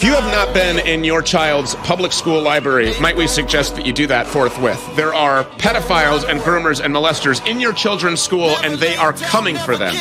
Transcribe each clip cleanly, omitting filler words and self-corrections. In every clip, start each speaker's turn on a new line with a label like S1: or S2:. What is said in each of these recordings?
S1: If you have not been in your child's public school library, might we suggest that you do that forthwith? There are pedophiles and groomers and molesters in your children's school, and they are coming for them.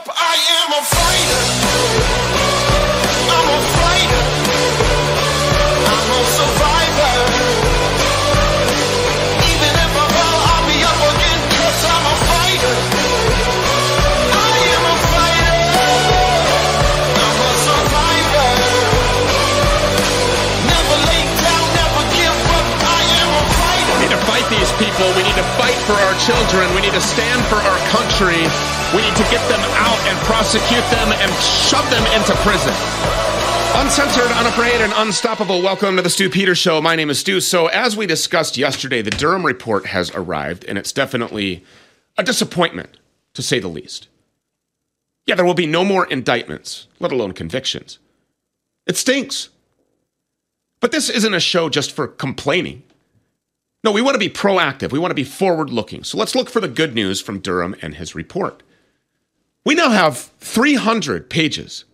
S1: These people, we need to fight for our children, we need to stand for our country, we need to get them out and prosecute them and shove them into prison. Uncensored, unafraid, and unstoppable. Welcome to the Stu Peters Show. My name is Stu. So as we discussed yesterday, the Durham report has arrived, and it's definitely a disappointment, to say the least. Yeah, there will be no more indictments, let alone convictions. It stinks. But this isn't a show just for complaining. No, we want to be proactive. We want to be forward-looking. So let's look for the good news from Durham and his report. We now have 300 pages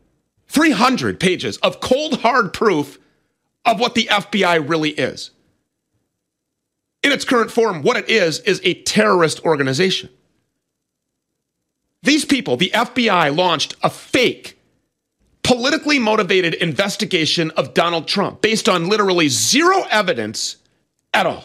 S1: of cold, hard proof of what the FBI really is. In its current form, what it is a terrorist organization. These people, the FBI, launched a fake, politically motivated investigation of Donald Trump based on literally zero evidence at all.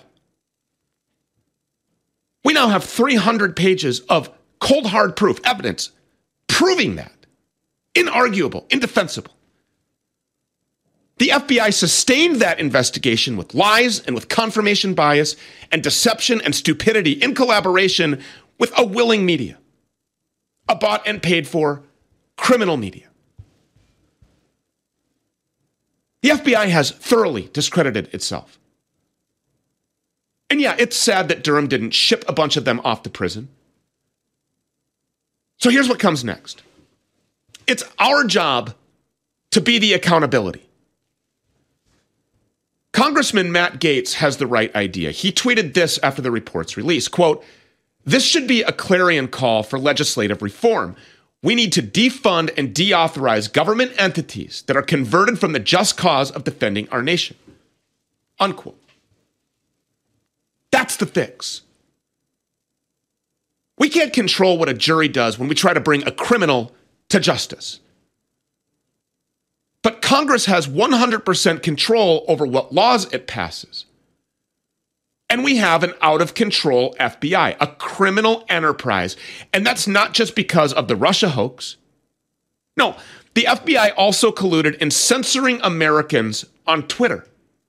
S1: We now have 300 pages of cold, hard proof, evidence, proving that. Inarguable, indefensible. The FBI sustained that investigation with lies and with confirmation bias and deception and stupidity in collaboration with a willing media, a bought and paid for criminal media. The FBI has thoroughly discredited itself. And yeah, it's sad that Durham didn't ship a bunch of them off to prison. So here's what comes next. It's our job to be the accountability. Congressman Matt Gaetz has the right idea. He tweeted this after the report's release, quote, "This should be a clarion call for legislative reform. We need to defund and deauthorize government entities that are converted from the just cause of defending our nation." Unquote. That's the fix. We can't control what a jury does when we try to bring a criminal to justice. But Congress has 100% control over what laws it passes. And we have an out-of-control FBI, a criminal enterprise. And that's not just because of the Russia hoax. No, the FBI also colluded in censoring Americans on Twitter.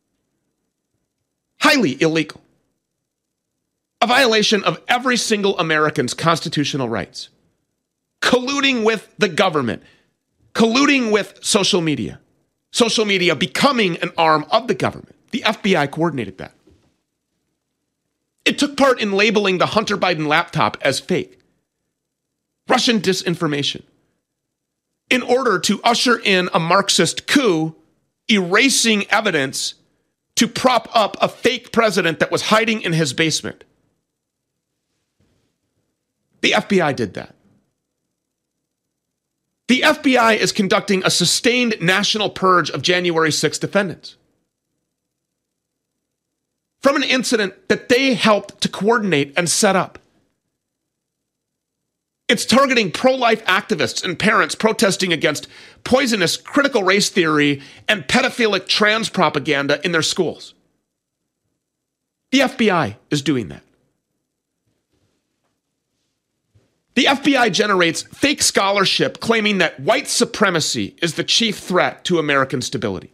S1: Highly illegal. A violation of every single American's constitutional rights. Colluding with the government. Colluding with social media. Social media becoming an arm of the government. The FBI coordinated that. It took part in labeling the Hunter Biden laptop as fake. Russian disinformation. In order to usher in a Marxist coup, erasing evidence to prop up a fake president that was hiding in his basement. The FBI did that. The FBI is conducting a sustained national purge of January 6th defendants. From an incident that they helped to coordinate and set up. It's targeting pro-life activists and parents protesting against poisonous critical race theory and pedophilic trans propaganda in their schools. The FBI is doing that. The FBI generates fake scholarship claiming that white supremacy is the chief threat to American stability.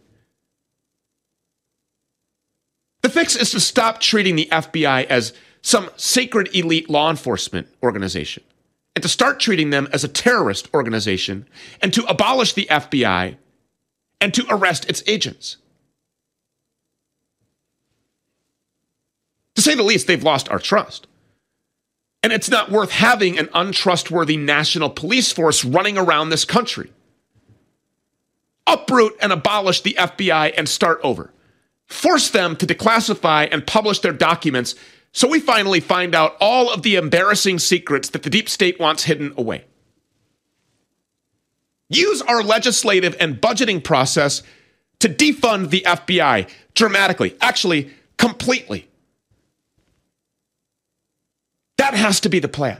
S1: The fix is to stop treating the FBI as some sacred elite law enforcement organization and to start treating them as a terrorist organization and to abolish the FBI and to arrest its agents. To say the least, they've lost our trust. And it's not worth having an untrustworthy national police force running around this country. Uproot and abolish the FBI and start over. Force them to declassify and publish their documents so we finally find out all of the embarrassing secrets that the deep state wants hidden away. Use our legislative and budgeting process to defund the FBI dramatically, actually completely. That has to be the plan.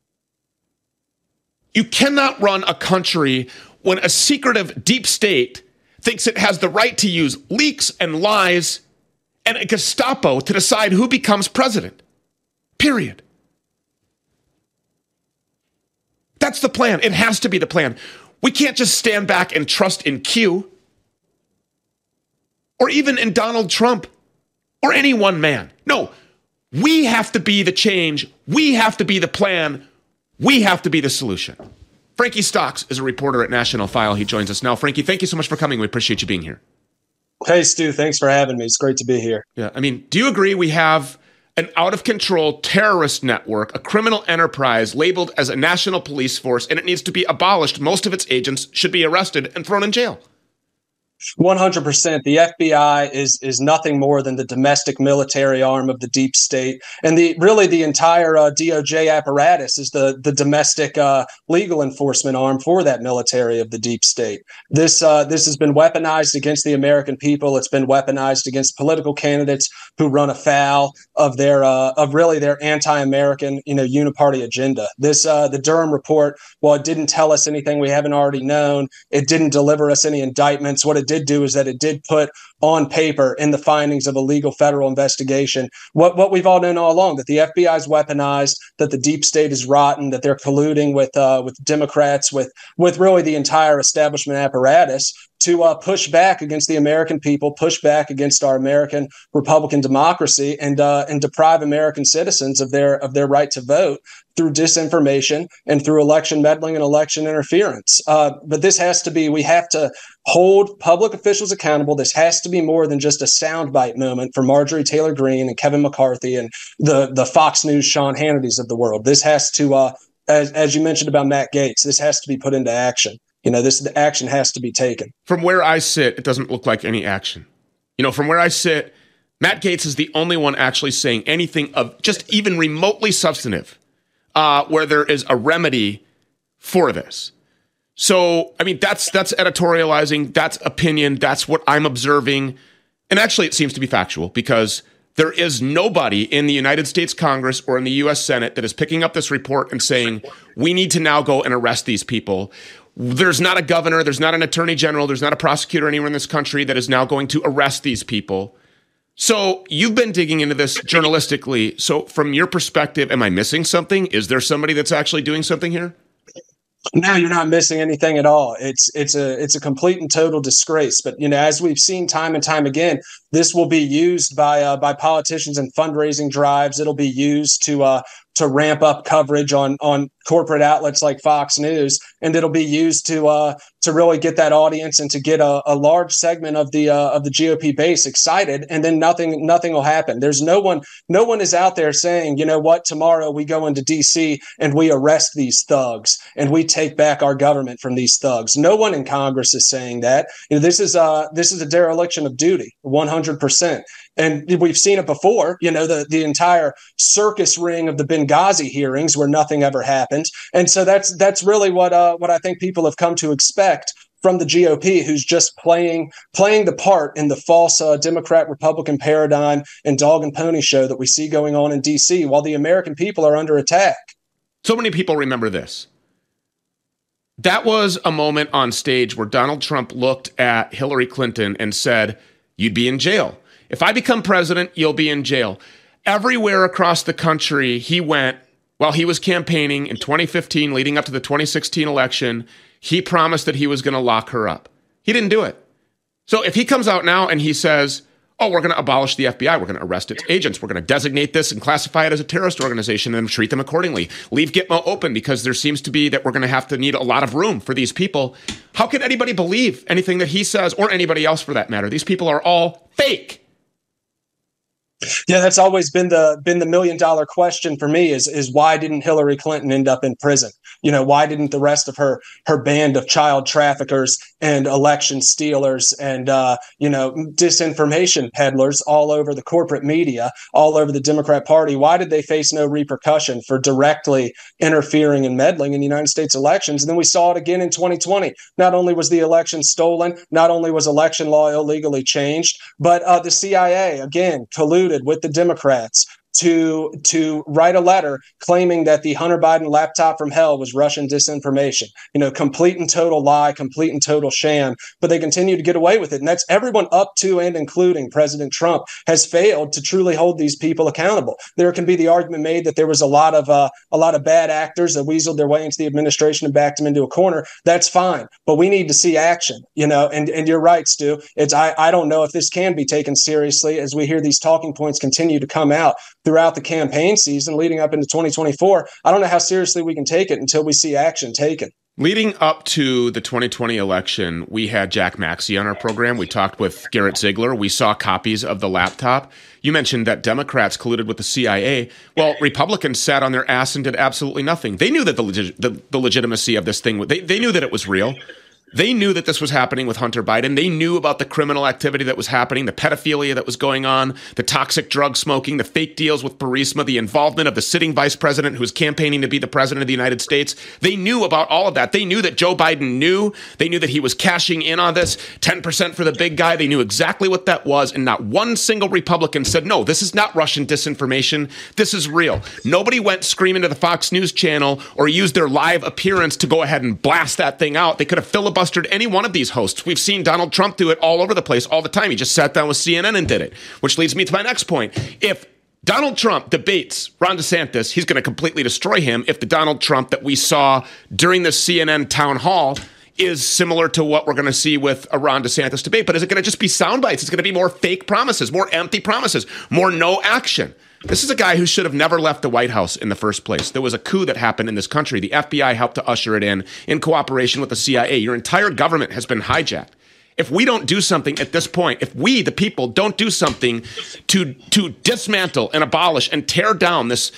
S1: You cannot run a country when a secretive deep state thinks it has the right to use leaks and lies and a Gestapo to decide who becomes president. Period. That's the plan. It has to be the plan. We can't just stand back and trust in Q or even in Donald Trump or any one man. No, we have to be the change. We have to be the plan. We have to be the solution. Frankie Stocks is a reporter at National File. He joins us now. Frankie, thank you so much for coming. We appreciate you being here.
S2: Hey, Stu. Thanks for having me. It's great to be here.
S1: Yeah, I mean, do you agree we have an out-of-control terrorist network, a criminal enterprise labeled as a national police force, and it needs to be abolished? Most of its agents should be arrested and thrown in jail.
S2: 100%. The FBI is nothing more than the domestic military arm of the deep state, and the entire DOJ apparatus is the domestic legal enforcement arm for that military of the deep state. This has been weaponized against the American people. It's been weaponized against political candidates who run afoul of their anti-American uniparty agenda. The Durham report, while it didn't tell us anything we haven't already known, it didn't deliver us any indictments. What it did do is that it did put on paper in the findings of a legal federal investigation what we've all known all along, that the FBI is weaponized, that the deep state is rotten, that they're colluding with Democrats, with really the entire establishment apparatus to push back against the American people, push back against our American Republican democracy, and deprive American citizens of their right to vote through disinformation and through election meddling and election interference. But this has to be, we have to hold public officials accountable. This has to be more than just a soundbite moment for Marjorie Taylor Greene and Kevin McCarthy and the Fox News Sean Hannity's of the world. This has to, as you mentioned about Matt Gaetz, this has to be put into action. The action has to be taken.
S1: From where I sit, it doesn't look like any action. From where I sit, Matt Gaetz is the only one actually saying anything of just even remotely substantive, where there is a remedy for this. So, I mean, that's editorializing, that's opinion, that's what I'm observing. And actually, it seems to be factual, because there is nobody in the United States Congress or in the U.S. Senate that is picking up this report and saying, we need to now go and arrest these people. There's not a governor, there's not an attorney general, there's not a prosecutor anywhere in this country that is now going to arrest these people. So you've been digging into this journalistically. So from your perspective, am I missing something? Is there somebody that's actually doing something here?
S2: No, you're not missing anything at all. It's a complete and total disgrace. But as we've seen time and time again, this will be used by politicians in fundraising drives. It'll be used to ramp up coverage on corporate outlets like Fox News, and it'll be used to really get that audience and to get a large segment of the GOP base excited, and then nothing will happen. There's no one is out there saying, tomorrow we go into DC and we arrest these thugs and we take back our government from these thugs. No one in Congress is saying that. This is a dereliction of duty, 100%. And we've seen it before, the entire circus ring of the Benghazi hearings where nothing ever happened. And so that's really what I think people have come to expect from the GOP, who's just playing the part in the false Democrat-Republican paradigm and dog and pony show that we see going on in D.C. while the American people are under attack.
S1: So many people remember this. That was a moment on stage where Donald Trump looked at Hillary Clinton and said, "You'd be in jail. If I become president, you'll be in jail." Everywhere across the country he went while he was campaigning in 2015, leading up to the 2016 election, he promised that he was going to lock her up. He didn't do it. So if he comes out now and he says, oh, we're going to abolish the FBI, we're going to arrest its agents, we're going to designate this and classify it as a terrorist organization and treat them accordingly, leave Gitmo open because there seems to be that we're going to need a lot of room for these people. How can anybody believe anything that he says, or anybody else for that matter? These people are all fake.
S2: Yeah, that's always been the $1 million question for me is why didn't Hillary Clinton end up in prison? why didn't the rest of her band of child traffickers and election stealers and disinformation peddlers all over the corporate media, all over the Democrat Party, why did they face no repercussion for directly interfering and meddling in the United States elections? And then we saw it again in 2020. Not only was the election stolen, not only was election law illegally changed, but the CIA, again, colluded with the Democrats to write a letter claiming that the Hunter Biden laptop from hell was Russian disinformation. Complete and total lie, complete and total sham, but they continue to get away with it. And that's everyone up to and including President Trump has failed to truly hold these people accountable. There can be the argument made that there was a lot of bad actors that weaseled their way into the administration and backed them into a corner. That's fine, but we need to see action, and you're right, Stu. I don't know if this can be taken seriously as we hear these talking points continue to come out throughout the campaign season leading up into 2024. I don't know how seriously we can take it until we see action taken.
S1: Leading up to the 2020 election, we had Jack Maxey on our program. We talked with Garrett Ziegler. We saw copies of the laptop. You mentioned that Democrats colluded with the CIA. Well, Republicans sat on their ass and did absolutely nothing. They knew that the legitimacy of this thing, they knew that it was real. They knew that this was happening with Hunter Biden. They knew about the criminal activity that was happening, the pedophilia that was going on, the toxic drug smoking, the fake deals with Burisma, the involvement of the sitting vice president who was campaigning to be the president of the United States. They knew about all of that. They knew that Joe Biden knew. They knew that he was cashing in on this, 10% for the big guy. They knew exactly what that was, and not one single Republican said, no, this is not Russian disinformation. This is real. Nobody went screaming to the Fox News channel or used their live appearance to go ahead and blast that thing out. They could have filibustered any one of these hosts. We've seen Donald Trump do it all over the place all the time. He just sat down with CNN and did it, which leads me to my next point. If Donald Trump debates Ron DeSantis, he's going to completely destroy him. If the Donald Trump that we saw during the CNN town hall is similar to what we're going to see with a Ron DeSantis debate, but is it going to just be sound bites? It's going to be more fake promises, more empty promises, more no action. This is a guy who should have never left the White House in the first place. There was a coup that happened in this country. The FBI helped to usher it in cooperation with the CIA. Your entire government has been hijacked. If we don't do something at this point, if we, the people, don't do something to dismantle and abolish and tear down this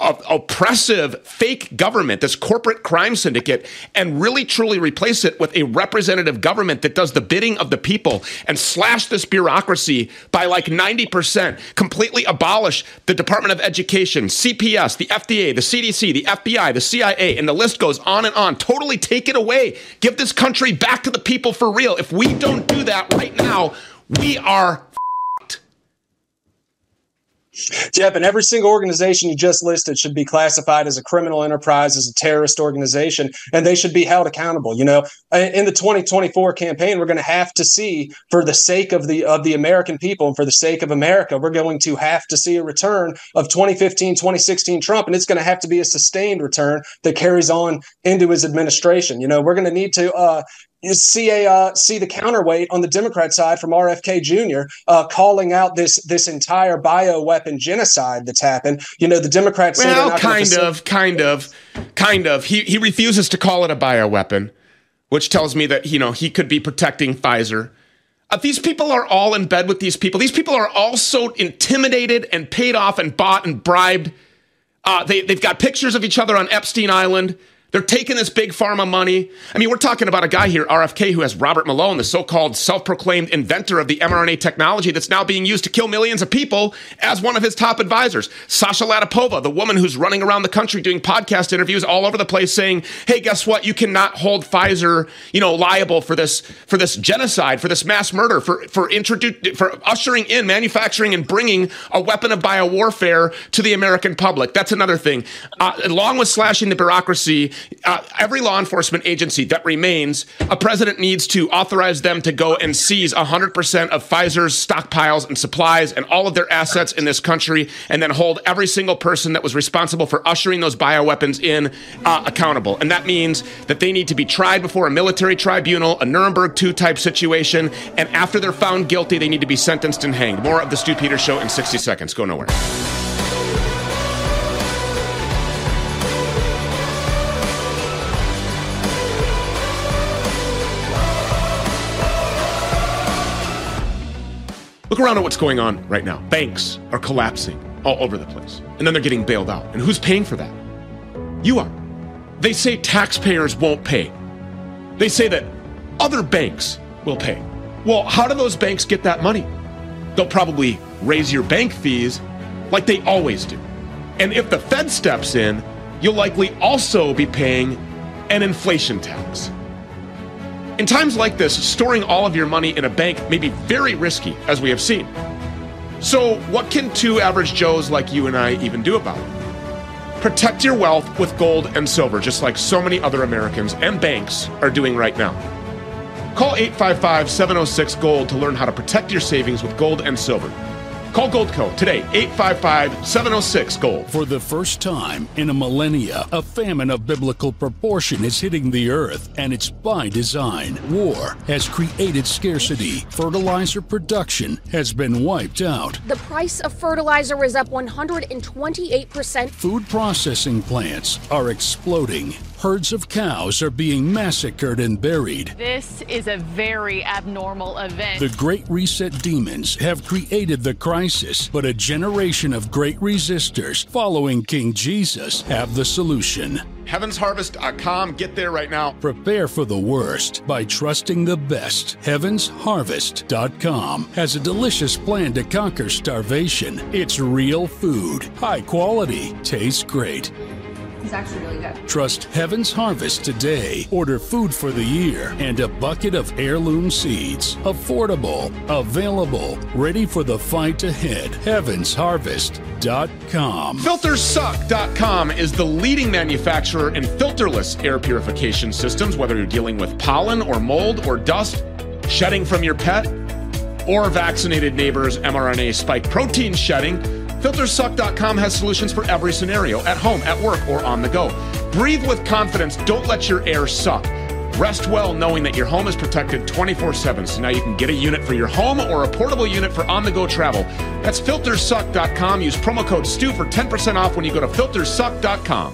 S1: oppressive fake government, this corporate crime syndicate, and really truly replace it with a representative government that does the bidding of the people and slash this bureaucracy by like 90%, completely abolish the Department of Education, CPS, the FDA, the CDC, the FBI, the CIA, and the list goes on and on. Totally take it away. Give this country back to the people for real. If we don't do that right now, we are
S2: Jeff, and every single organization you just listed should be classified as a criminal enterprise, as a terrorist organization, and they should be held accountable. In the 2024 campaign, we're going to have to see, for the sake of the American people and for the sake of America, we're going to have to see a return of 2015, 2016 Trump, and it's going to have to be a sustained return that carries on into his administration. We're going to need to see the counterweight on the Democrat side from RFK Jr. Calling out this entire bioweapon genocide that's happened. The Democrats say they're not kind of. He refuses to call it a bioweapon, which tells me that he could be protecting Pfizer. These people are all in bed with these people. These people are all so intimidated and paid off and bought and bribed. They've got pictures of each other on Epstein Island. They're taking this big pharma money. I mean, we're talking about a guy here, RFK, who has Robert Malone, the so-called self-proclaimed inventor of the mRNA technology that's now being used to kill millions of people, as one of his top advisors. Sasha Latipova, the woman who's running around the country doing podcast interviews all over the place saying, hey, guess what? You cannot hold Pfizer, liable for this genocide, for this mass murder, for ushering in, manufacturing, and bringing a weapon of biowarfare to the American public. That's another thing. Along with slashing the bureaucracy, every law enforcement agency that remains, a president needs to authorize them to go and seize 100% of Pfizer's stockpiles and supplies and all of their assets in this country, and then hold every single person that was responsible for ushering those bioweapons in accountable. And that means that they need to be tried before a military tribunal, a Nuremberg II type situation, and after they're found guilty, they need to be sentenced and hanged. More of the Stu Peters Show in 60 seconds. Go nowhere. Look around at what's going on right now. Banks are collapsing all over the place. And then they're getting bailed out. And who's paying for that? You are.
S1: They say taxpayers won't pay. They say that other banks will pay. Well, how do those banks get that money? They'll probably raise your bank fees like they always do. And if the Fed steps in, you'll likely also be paying an inflation tax. In times like this, storing all of your money in a bank may be very risky, as we have seen. So what can two average Joes like you and I even do about it? Protect your wealth with gold and silver, just like so many other Americans and banks are doing right now. Call 855-706-GOLD to learn how to protect your savings with gold and silver. Call Goldco today, 855-706-GOLD.
S3: For the first time in a millennia, a famine of biblical proportion is hitting the earth, and it's by design. War has created scarcity. Fertilizer production has been wiped out.
S4: The price of fertilizer is up 128%.
S3: Food processing plants are exploding. Herds of cows are being massacred and buried.
S5: This is a very abnormal event.
S3: The Great Reset demons have created the crisis, but a generation of great resistors following King Jesus have the solution.
S1: HeavensHarvest.com. Get there right now.
S3: Prepare for the worst by trusting the best. HeavensHarvest.com has a delicious plan to conquer starvation. It's real food, high quality, tastes great.
S6: It's actually really good.
S3: Trust Heaven's Harvest today. Order food for the year and a bucket of heirloom seeds. Affordable, available, ready for the fight ahead. HeavensHarvest.com.
S1: FilterSuck.com is the leading manufacturer in filterless air purification systems, whether you're dealing with pollen or mold or dust, shedding from your pet, or vaccinated neighbors' mRNA spike protein shedding. FilterSuck.com has solutions for every scenario, at home, at work, or on the go. Breathe with confidence. Don't let your air suck. Rest well knowing that your home is protected 24/7. So now you can get a unit for your home or a portable unit for on-the-go travel. That's FilterSuck.com. Use promo code STU for 10% off when you go to FilterSuck.com.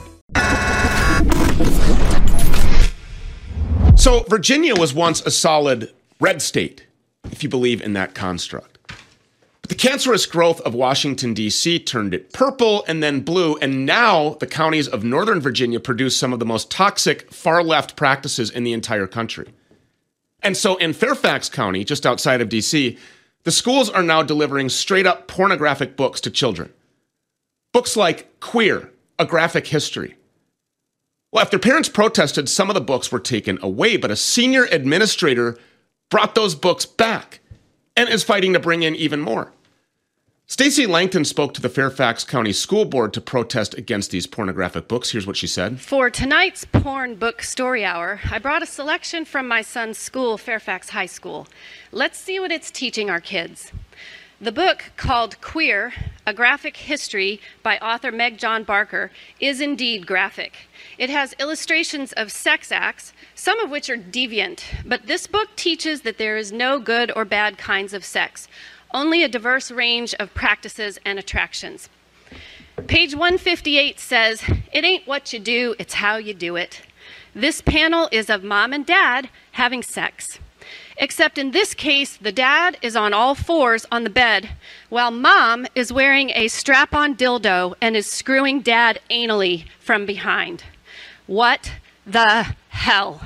S1: So Virginia was once a solid red state, if you believe in that construct. The cancerous growth of Washington, D.C. turned it purple and then blue, and now the counties of Northern Virginia produce some of the most toxic far-left practices in the entire country. And so in Fairfax County, just outside of D.C., the schools are now delivering straight-up pornographic books to children. Books like Queer, A Graphic History. Well, after parents protested, some of the books were taken away, but a senior administrator brought those books back and is fighting to bring in even more. Stacey Langton spoke to the Fairfax County School Board to protest against these pornographic books. Here's what she said.
S7: For tonight's Porn Book Story Hour, I brought a selection from my son's school, Fairfax High School. Let's see what it's teaching our kids. The book, called Queer, A Graphic History by author Meg John Barker, is indeed graphic. It has illustrations of sex acts, some of which are deviant, but this book teaches that there is no good or bad kinds of sex, only a diverse range of practices and attractions. Page 158 says, "It ain't what you do, it's how you do it." This panel is of mom and dad having sex. Except in this case, the dad is on all fours on the bed, while mom is wearing a strap-on dildo and is screwing dad anally from behind. What the hell?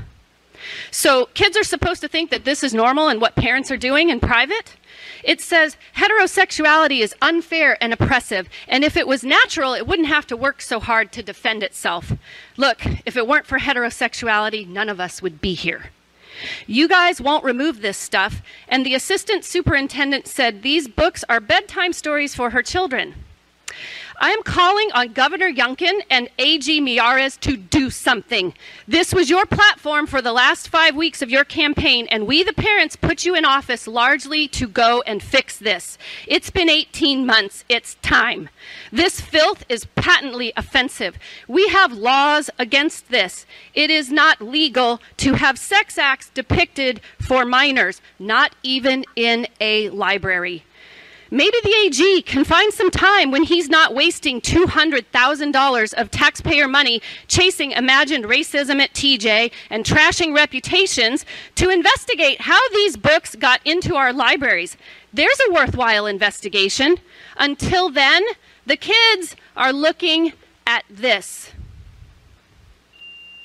S7: So kids are supposed to think that this is normal and what parents are doing in private? It says heterosexuality is unfair and oppressive, and if it was natural, it wouldn't have to work so hard to defend itself. Look, if it weren't for heterosexuality, none of us would be here. You guys won't remove this stuff, and the assistant superintendent said these books are bedtime stories for her children. I am calling on Governor Youngkin and AG Miyares to do something. This was your platform for the last 5 weeks of your campaign, and we, the parents, put you in office largely to go and fix this. It's been 18 months. It's time. This filth is patently offensive. We have laws against this. It is not legal to have sex acts depicted for minors, not even in a library. Maybe the AG can find some time when he's not wasting $200,000 of taxpayer money chasing imagined racism at TJ and trashing reputations to investigate how these books got into our libraries. There's a worthwhile investigation. Until then, the kids are looking at this.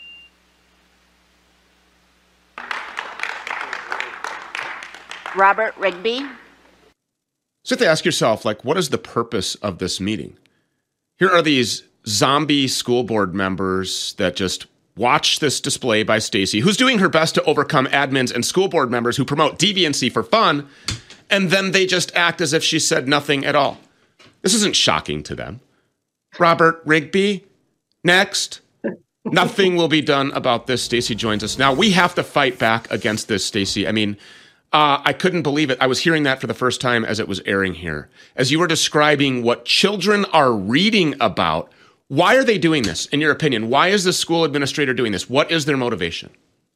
S8: Robert Rigby.
S1: So you have to ask yourself, like, what is the purpose of this meeting? Here are these zombie school board members that just watch this display by Stacey, who's doing her best to overcome admins and school board members who promote deviancy for fun, and then they just act as if she said nothing at all. This isn't shocking to them. Robert Rigby, next. Nothing will be done about this. Stacey joins us now. We have to fight back against this, Stacey. I mean, I couldn't believe it. I was hearing that for the first time as it was airing here. As you were describing what children are reading about, why are they doing this, in your opinion? Why is the school administrator doing this? What is their motivation?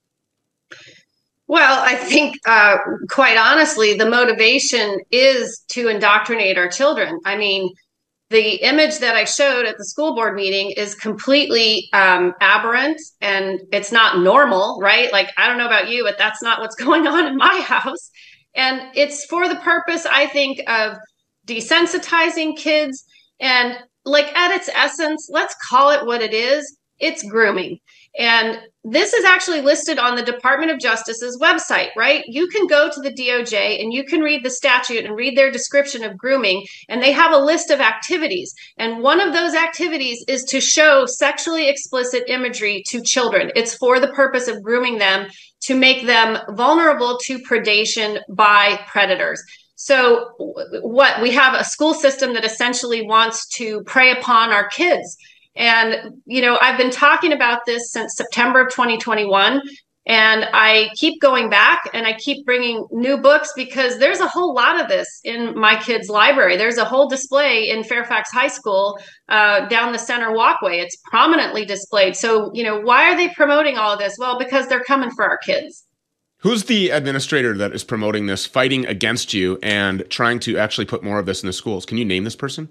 S7: Well, I think, quite honestly, the motivation is to indoctrinate our children. I mean, the image that I showed at the school board meeting is completely aberrant, and it's not normal, right? Like, I don't know about you, but that's not what's going on in my house. And it's for the purpose, I think, of desensitizing kids. And like, at its essence, let's call it what it is. It's grooming. And this is actually listed on the Department of Justice's website, right? You can go to the DOJ and you can read the statute and read their description of grooming, and they have a list of activities. And one of those activities is to show sexually explicit imagery to children. It's for the purpose of grooming them to make them vulnerable to predation by predators. So what we have a school system that essentially wants to prey upon our kids. And, you know, I've been talking about this since September of 2021, and I keep going back and I keep bringing new books because there's a whole lot of this in my kids' library. There's a whole display in Fairfax High School down the center walkway. It's prominently displayed. So, you know, why are they promoting all of this? Well, because they're coming for our kids.
S1: Who's the administrator that is promoting this, fighting against you and trying to actually put more of this in the schools? Can you name this person?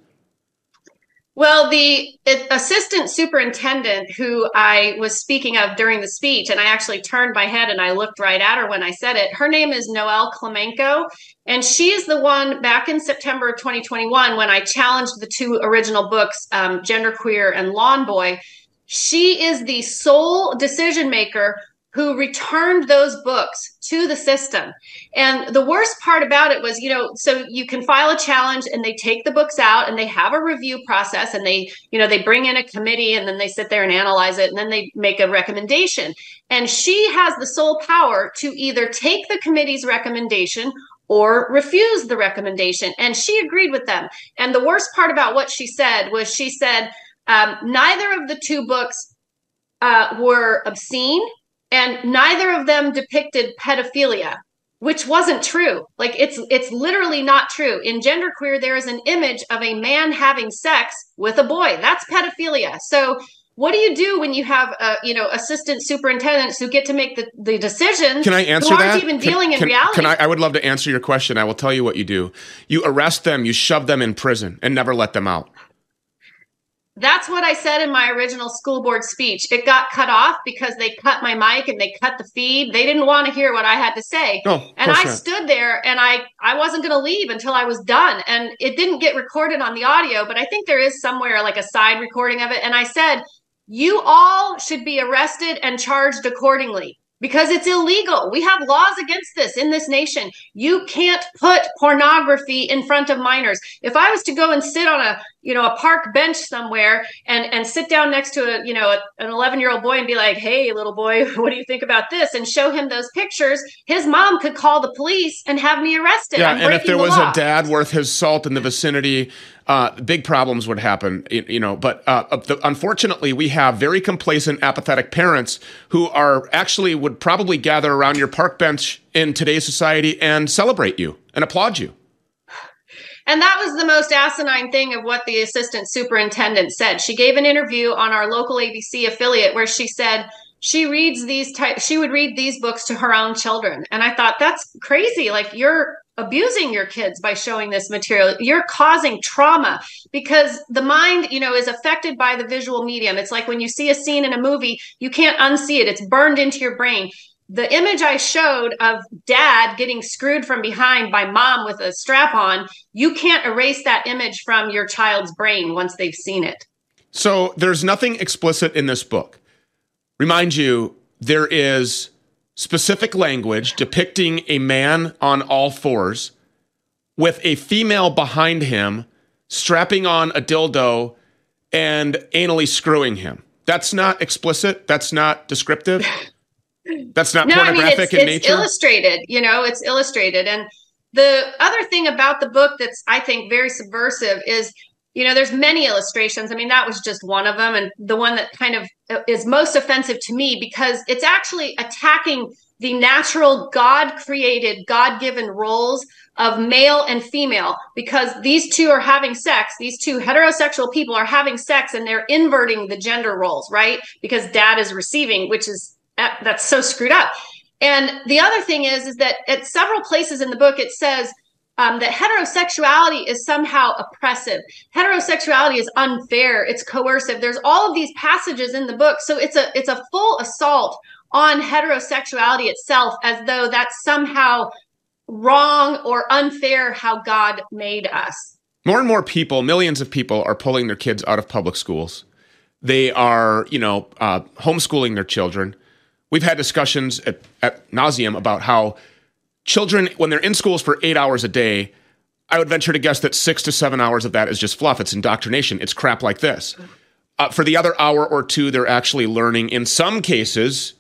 S7: Well, the assistant superintendent who I was speaking of during the speech, and I actually turned my head and I looked right at her when I said it, her name is Noelle Klemenko, and she is the one back in September of 2021 when I challenged the two original books, Genderqueer and Lawn Boy. She is the sole decision maker who returned those books to the system. And the worst part about it was, you know, so you can file a challenge and they take the books out and they have a review process and they, you know, they bring in a committee and then they sit there and analyze it and then they make a recommendation. And she has the sole power to either take the committee's recommendation or refuse the recommendation. And she agreed with them. And the worst part about what she said was she said, neither of the two books were obscene, and neither of them depicted pedophilia, which wasn't true. Like, it's literally not true. In Genderqueer, there is an image of a man having sex with a boy. That's pedophilia. So what do you do when you have, assistant superintendents who get to make the decisions?
S1: Can I answer
S7: who aren't
S1: that?
S7: even dealing in reality?
S1: I would love to answer your question. I will tell you what you do. You arrest them, you shove them in prison, and never let them out.
S7: That's what I said in my original school board speech. It got cut off because they cut my mic and they cut the feed. They didn't want to hear what I had to say.
S1: Oh,
S7: and I stood there and I wasn't going to leave until I was done. And it didn't get recorded on the audio, but I think there is somewhere like a side recording of it. And I said, you all should be arrested and charged accordingly. Because it's illegal. We have laws against this in this nation. You can't put pornography in front of minors. If I was to go and sit on a park bench somewhere and sit down next to an 11-year-old boy and be like, hey, little boy, what do you think about this? And show him those pictures, his mom could call the police and have me arrested.
S1: Yeah, and if there was a dad worth his salt in the vicinity, big problems would happen, But unfortunately, we have very complacent, apathetic parents who would probably gather around your park bench in today's society and celebrate you and applaud you.
S7: And that was the most asinine thing of what the assistant superintendent said. She gave an interview on our local ABC affiliate where she said she would read these books to her own children. And I thought, that's crazy. Like, you're abusing your kids by showing this material. You're causing trauma because the mind, is affected by the visual medium. It's like when you see a scene in a movie, you can't unsee it. It's burned into your brain. The image I showed of dad getting screwed from behind by mom with a strap on, you can't erase that image from your child's brain once they've seen it.
S1: So there's nothing explicit in this book. Remind you, there is specific language depicting a man on all fours with a female behind him strapping on a dildo and anally screwing him. That's not explicit. That's not descriptive. That's not pornographic in nature.
S8: It's illustrated. It's illustrated. And the other thing about the book that's, I think, very subversive is, there's many illustrations. I mean, that was just one of them. And the one that kind of is most offensive to me, because it's actually attacking the natural God-created, God-given roles of male and female, because these two are having sex. These two heterosexual people are having sex, and they're inverting the gender roles, right? Because dad is receiving, that's so screwed up. And the other thing is that at several places in the book, it says that heterosexuality is somehow oppressive. Heterosexuality is unfair. It's coercive. There's all of these passages in the book. So it's a full assault on heterosexuality itself, as though that's somehow wrong or unfair how God made us.
S1: More and more people, millions of people, are pulling their kids out of public schools. They are, homeschooling their children. We've had discussions at nauseum about how children, when they're in schools for 8 hours a day, I would venture to guess that 6 to 7 hours of that is just fluff. It's indoctrination. It's crap like this. For the other hour or two, they're actually learning, in some cases,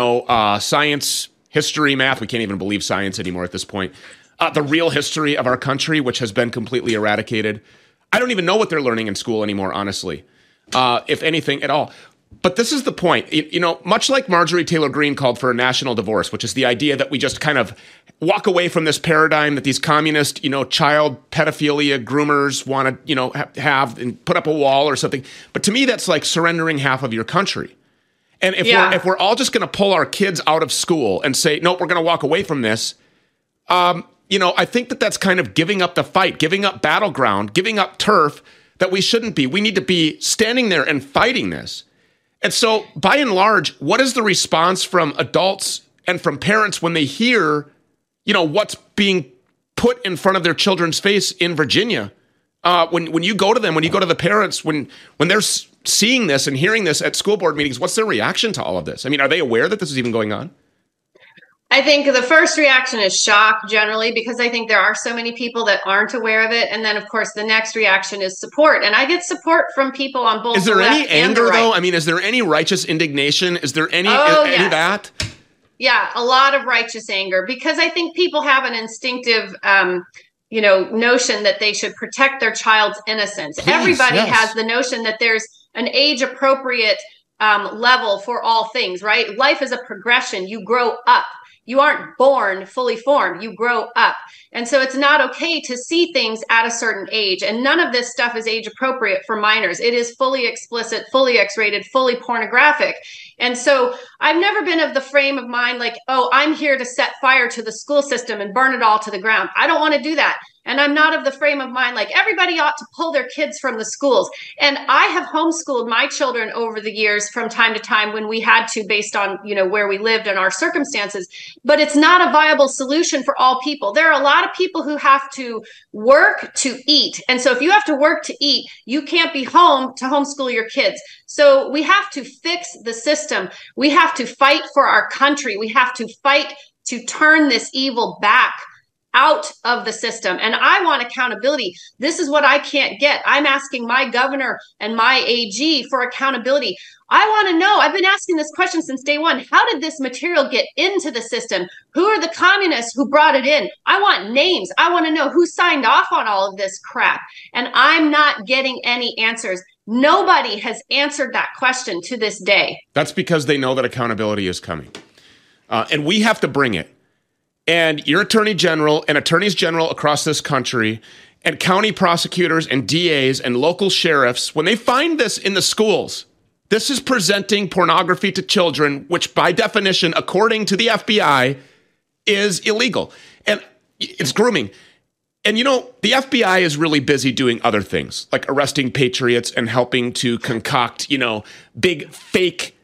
S1: science, history, math. We can't even believe science anymore at this point. The real history of our country, which has been completely eradicated. I don't even know what they're learning in school anymore, honestly, if anything at all. But this is the point. Much like Marjorie Taylor Greene called for a national divorce, which is the idea that we just kind of walk away from this paradigm that these communist, child pedophilia groomers want to, have and put up a wall or something. But to me, that's like surrendering half of your country. And if we're all just going to pull our kids out of school and say, nope, we're going to walk away from this, I think that's kind of giving up the fight, giving up battleground, giving up turf that we shouldn't be. We need to be standing there and fighting this. And so, by and large, what is the response from adults and from parents when they hear, what's being put in front of their children's face in Virginia? When you go to them, when you go to the parents, when they're seeing this and hearing this at school board meetings, what's their reaction to all of this? I mean, are they aware that this is even going on?
S8: I think the first reaction is shock generally, because I think there are so many people that aren't aware of it. And then, of course, the next reaction is support. And I get support from people on both.
S1: Is there any anger, though? I mean, is there any righteous indignation? Is there any
S8: yes.
S1: that?
S8: Yeah, a lot of righteous anger, because I think people have an instinctive notion that they should protect their child's innocence. Please, everybody has the notion that there's an age appropriate level for all things, right? Life is a progression. You grow up. You aren't born fully formed. You grow up. And so it's not okay to see things at a certain age. And none of this stuff is age appropriate for minors. It is fully explicit, fully X-rated, fully pornographic. And so I've never been of the frame of mind like, oh, I'm here to set fire to the school system and burn it all to the ground. I don't want to do that. And I'm not of the frame of mind like everybody ought to pull their kids from the schools. And I have homeschooled my children over the years from time to time when we had to, based on, where we lived and our circumstances. But it's not a viable solution for all people. There are a lot of people who have to work to eat. And so if you have to work to eat, you can't be home to homeschool your kids. So we have to fix the system. We have to fight for our country. We have to fight to turn this evil back out of the system. And I want accountability. This is what I can't get. I'm asking my governor and my AG for accountability. I want to know, I've been asking this question since day one. How did this material get into the system? Who are the communists who brought it in? I want names. I want to know who signed off on all of this crap. And I'm not getting any answers. Nobody has answered that question to this day.
S1: That's because they know that accountability is coming. And we have to bring it. And your attorney general and attorneys general across this country and county prosecutors and DAs and local sheriffs, when they find this in the schools, this is presenting pornography to children, which by definition, according to the FBI, is illegal. And it's grooming. And, the FBI is really busy doing other things, like arresting patriots and helping to concoct, big fake,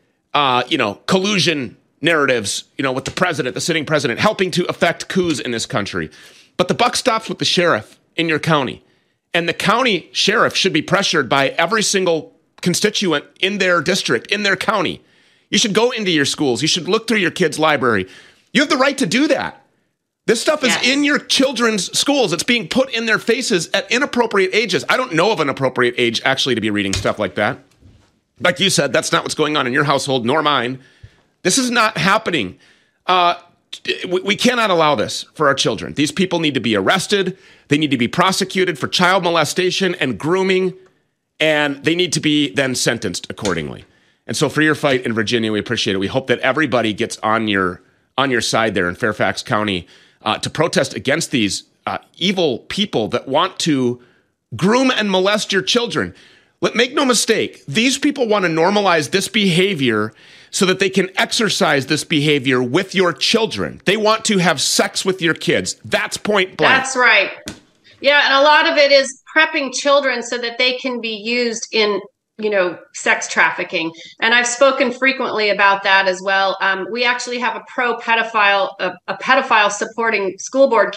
S1: collusion narratives, with the president, the sitting president, helping to effect coups in this country. But the buck stops with the sheriff in your county. And the county sheriff should be pressured by every single constituent in their district, in their county. You should go into your schools. You should look through your kids' library. You have the right to do that. This stuff is in your children's schools. It's being put in their faces at inappropriate ages. I don't know of an appropriate age, actually, to be reading stuff like that. Like you said, that's not what's going on in your household, nor mine. This is not happening. We cannot allow this for our children. These people need to be arrested. They need to be prosecuted for child molestation and grooming, and they need to be then sentenced accordingly. And so for your fight in Virginia, we appreciate it. We hope that everybody gets on your side there in Fairfax County to protest against these evil people that want to groom and molest your children. Make no mistake, these people want to normalize this behavior so that they can exercise this behavior with your children. They want to have sex with your kids. That's point blank.
S8: That's right. Yeah, and a lot of it is prepping children so that they can be used in sex trafficking. And I've spoken frequently about that as well. We actually have a pedophile supporting school board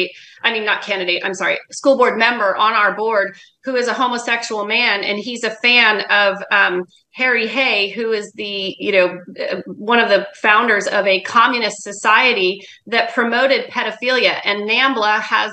S8: school board member on our board who is a homosexual man. And he's a fan of Harry Hay, who is one of the founders of a communist society that promoted pedophilia. And NAMBLA has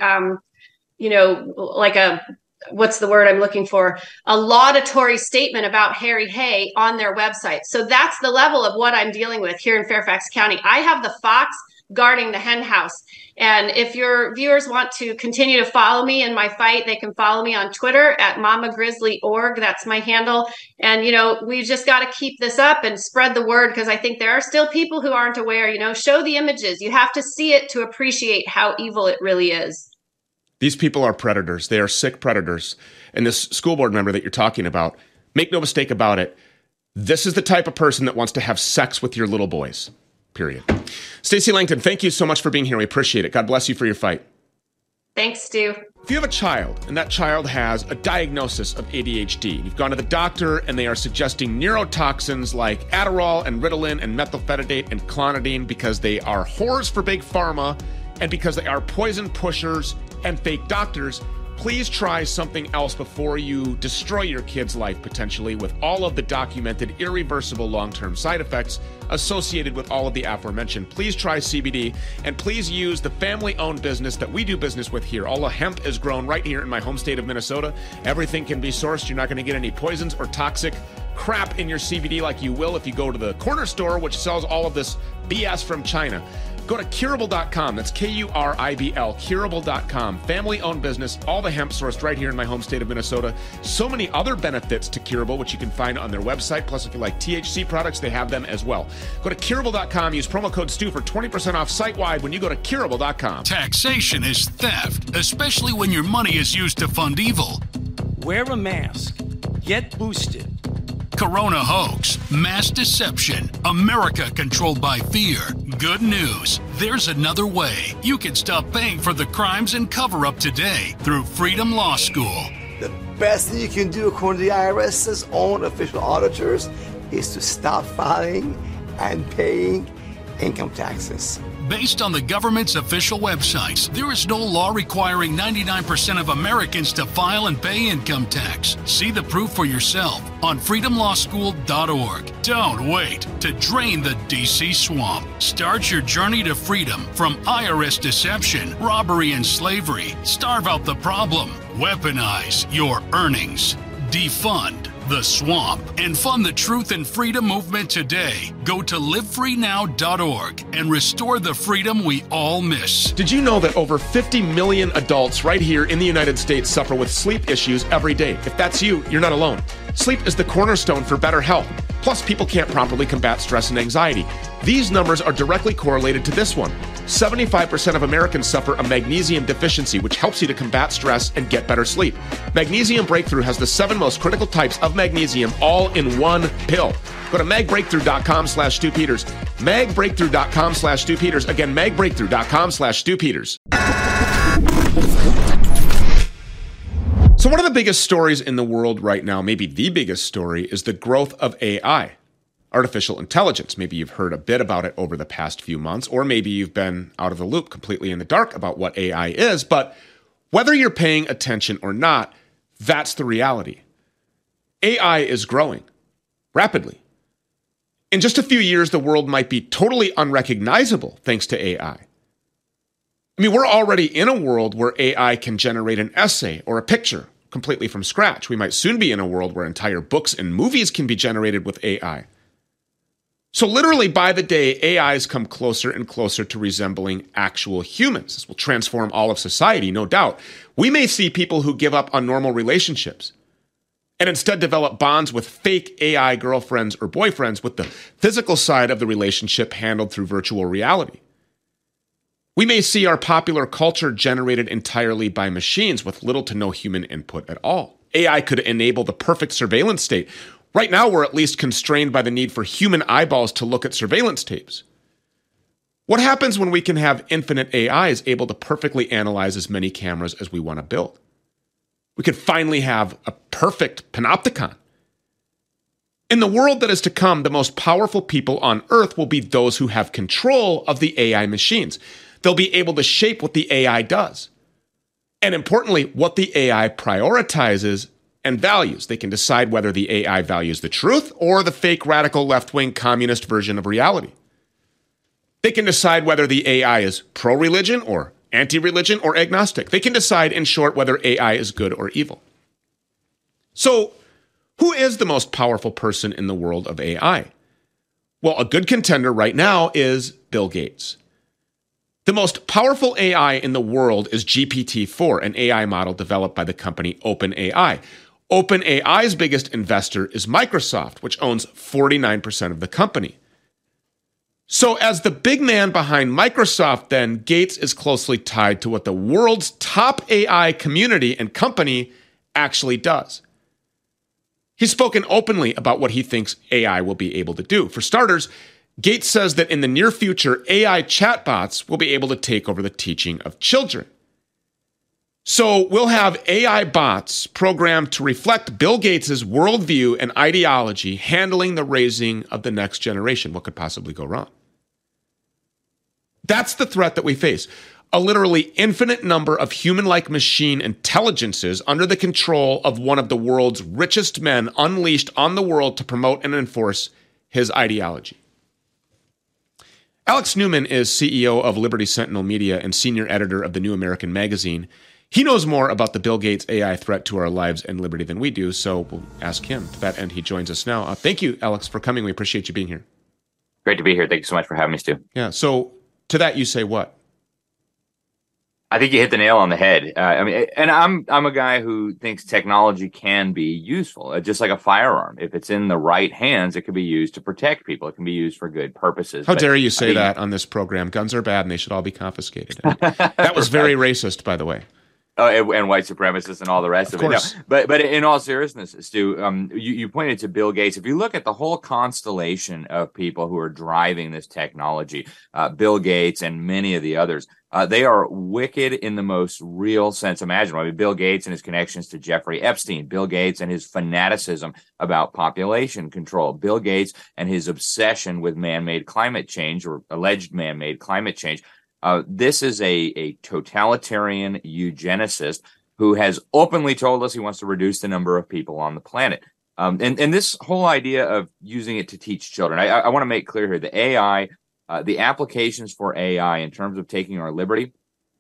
S8: what's the word I'm looking for? A laudatory statement about Harry Hay on their website. So that's the level of what I'm dealing with here in Fairfax County. I have the fox guarding the hen house. And if your viewers want to continue to follow me in my fight, they can follow me on Twitter at MamaGrizzly.org. That's my handle. And, we just got to keep this up and spread the word, because I think there are still people who aren't aware. Show the images. You have to see it to appreciate how evil it really is.
S1: These people are predators. They are sick predators. And this school board member that you're talking about, make no mistake about it, this is the type of person that wants to have sex with your little boys, period. Stacey Langton, thank you so much for being here. We appreciate it. God bless you for your fight.
S8: Thanks, Stu.
S1: If you have a child and that child has a diagnosis of ADHD, you've gone to the doctor and they are suggesting neurotoxins like Adderall and Ritalin and methylphenidate and clonidine because they are whores for big pharma and because they are poison pushers and fake doctors, please try something else before you destroy your kid's life potentially with all of the documented irreversible long-term side effects associated with all of the aforementioned. Please try CBD, and please use the family-owned business that we do business with here. All the hemp is grown right here in my home state of Minnesota. Everything can be sourced. You're not going to get any poisons or toxic crap in your CBD like you will if you go to the corner store, which sells all of this BS from China. Go to Curable.com. That's Kuribl, Curable.com. Family-owned business, all the hemp sourced right here in my home state of Minnesota. So many other benefits to Curable, which you can find on their website. Plus, if you like THC products, they have them as well. Go to Curable.com. Use promo code STU for 20% off site-wide when you go to Curable.com.
S3: Taxation is theft, especially when your money is used to fund evil.
S9: Wear a mask. Get boosted.
S3: Corona hoax, mass deception, America controlled by fear. Good news, there's another way. You can stop paying for the crimes and cover-up today through Freedom Law School.
S10: The best thing you can do, according to the IRS's own official auditors, is to stop filing and paying income taxes.
S3: Based on the government's official websites, there is no law requiring 99% of Americans to file and pay income tax. See the proof for yourself on freedomlawschool.org. Don't wait to drain the DC swamp. Start your journey to freedom from IRS deception, robbery, and slavery. Starve out the problem. Weaponize your earnings. Defund the swamp and fund the truth and freedom movement today. Go to livefreenow.org and restore the freedom we all miss.
S1: Did you know that over 50 million adults right here in the United States suffer with sleep issues every day? If that's you, you're not alone. Sleep is the cornerstone for better health. Plus, people can't properly combat stress and anxiety. These numbers are directly correlated to this one. 75% of Americans suffer a magnesium deficiency, which helps you to combat stress and get better sleep. Magnesium Breakthrough has the 7 most critical types of magnesium all in one pill. Go to magbreakthrough.com/StuPeters. magbreakthrough.com/StuPeters. Again, magbreakthrough.com/StuPeters. So one of the biggest stories in the world right now, maybe the biggest story, is the growth of AI, artificial intelligence. Maybe you've heard a bit about it over the past few months, or maybe you've been out of the loop, completely in the dark about what AI is. But whether you're paying attention or not, that's the reality. AI is growing rapidly. In just a few years, the world might be totally unrecognizable thanks to AI. I mean, we're already in a world where AI can generate an essay or a picture completely from scratch. We might soon be in a world where entire books and movies can be generated with AI. So literally by the day, AIs come closer and closer to resembling actual humans. This will transform all of society, no doubt. We may see people who give up on normal relationships and instead develop bonds with fake AI girlfriends or boyfriends with the physical side of the relationship handled through virtual reality. We may see our popular culture generated entirely by machines with little to no human input at all. AI could enable the perfect surveillance state. Right now, we're at least constrained by the need for human eyeballs to look at surveillance tapes. What happens when we can have infinite AIs able to perfectly analyze as many cameras as we want to build? We could finally have a perfect panopticon. In the world that is to come, the most powerful people on Earth will be those who have control of the AI machines. They'll be able to shape what the AI does. And importantly, what the AI prioritizes and values. They can decide whether the AI values the truth or the fake radical left-wing communist version of reality. They can decide whether the AI is pro-religion or anti-religion or agnostic. They can decide, in short, whether AI is good or evil. So, who is the most powerful person in the world of AI? Well, a good contender right now is Bill Gates. The most powerful AI in the world is GPT-4, an AI model developed by the company OpenAI. OpenAI's biggest investor is Microsoft, which owns 49% of the company. So as the big man behind Microsoft, then, Gates is closely tied to what the world's top AI community and company actually does. He's spoken openly about what he thinks AI will be able to do. For starters, Gates says that in the near future, AI chatbots will be able to take over the teaching of children. So we'll have AI bots programmed to reflect Bill Gates' worldview and ideology, handling the raising of the next generation. What could possibly go wrong? That's the threat that we face. A literally infinite number of human-like machine intelligences under the control of one of the world's richest men unleashed on the world to promote and enforce his ideology. Alex Newman is CEO of Liberty Sentinel Media and senior editor of the New American Magazine. He knows more about the Bill Gates AI threat to our lives and liberty than we do, so we'll ask him. To that end, he joins us now. Thank you, Alex, for coming. We appreciate you being here.
S11: Great to be here. Thank you so much for having me, Stu.
S1: Yeah, so to that you say what?
S11: I think you hit the nail on the head. I'm a guy who thinks technology can be useful, just like a firearm. If it's in the right hands, it can be used to protect people. It can be used for good purposes.
S1: How dare you say that on this program? Guns are bad and they should all be confiscated. That was very racist, by the way.
S11: Oh, and white supremacists and all the rest of it. No, but in all seriousness, Stu, you pointed to Bill Gates. If you look at the whole constellation of people who are driving this technology, Bill Gates and many of the others, they are wicked in the most real sense imaginable. I mean, Bill Gates and his connections to Jeffrey Epstein, Bill Gates and his fanaticism about population control, Bill Gates and his obsession with man-made climate change or alleged man-made climate change. This is a totalitarian eugenicist who has openly told us he wants to reduce the number of people on the planet. And this whole idea of using it to teach children, I want to make clear here, the AI, the applications for AI in terms of taking our liberty,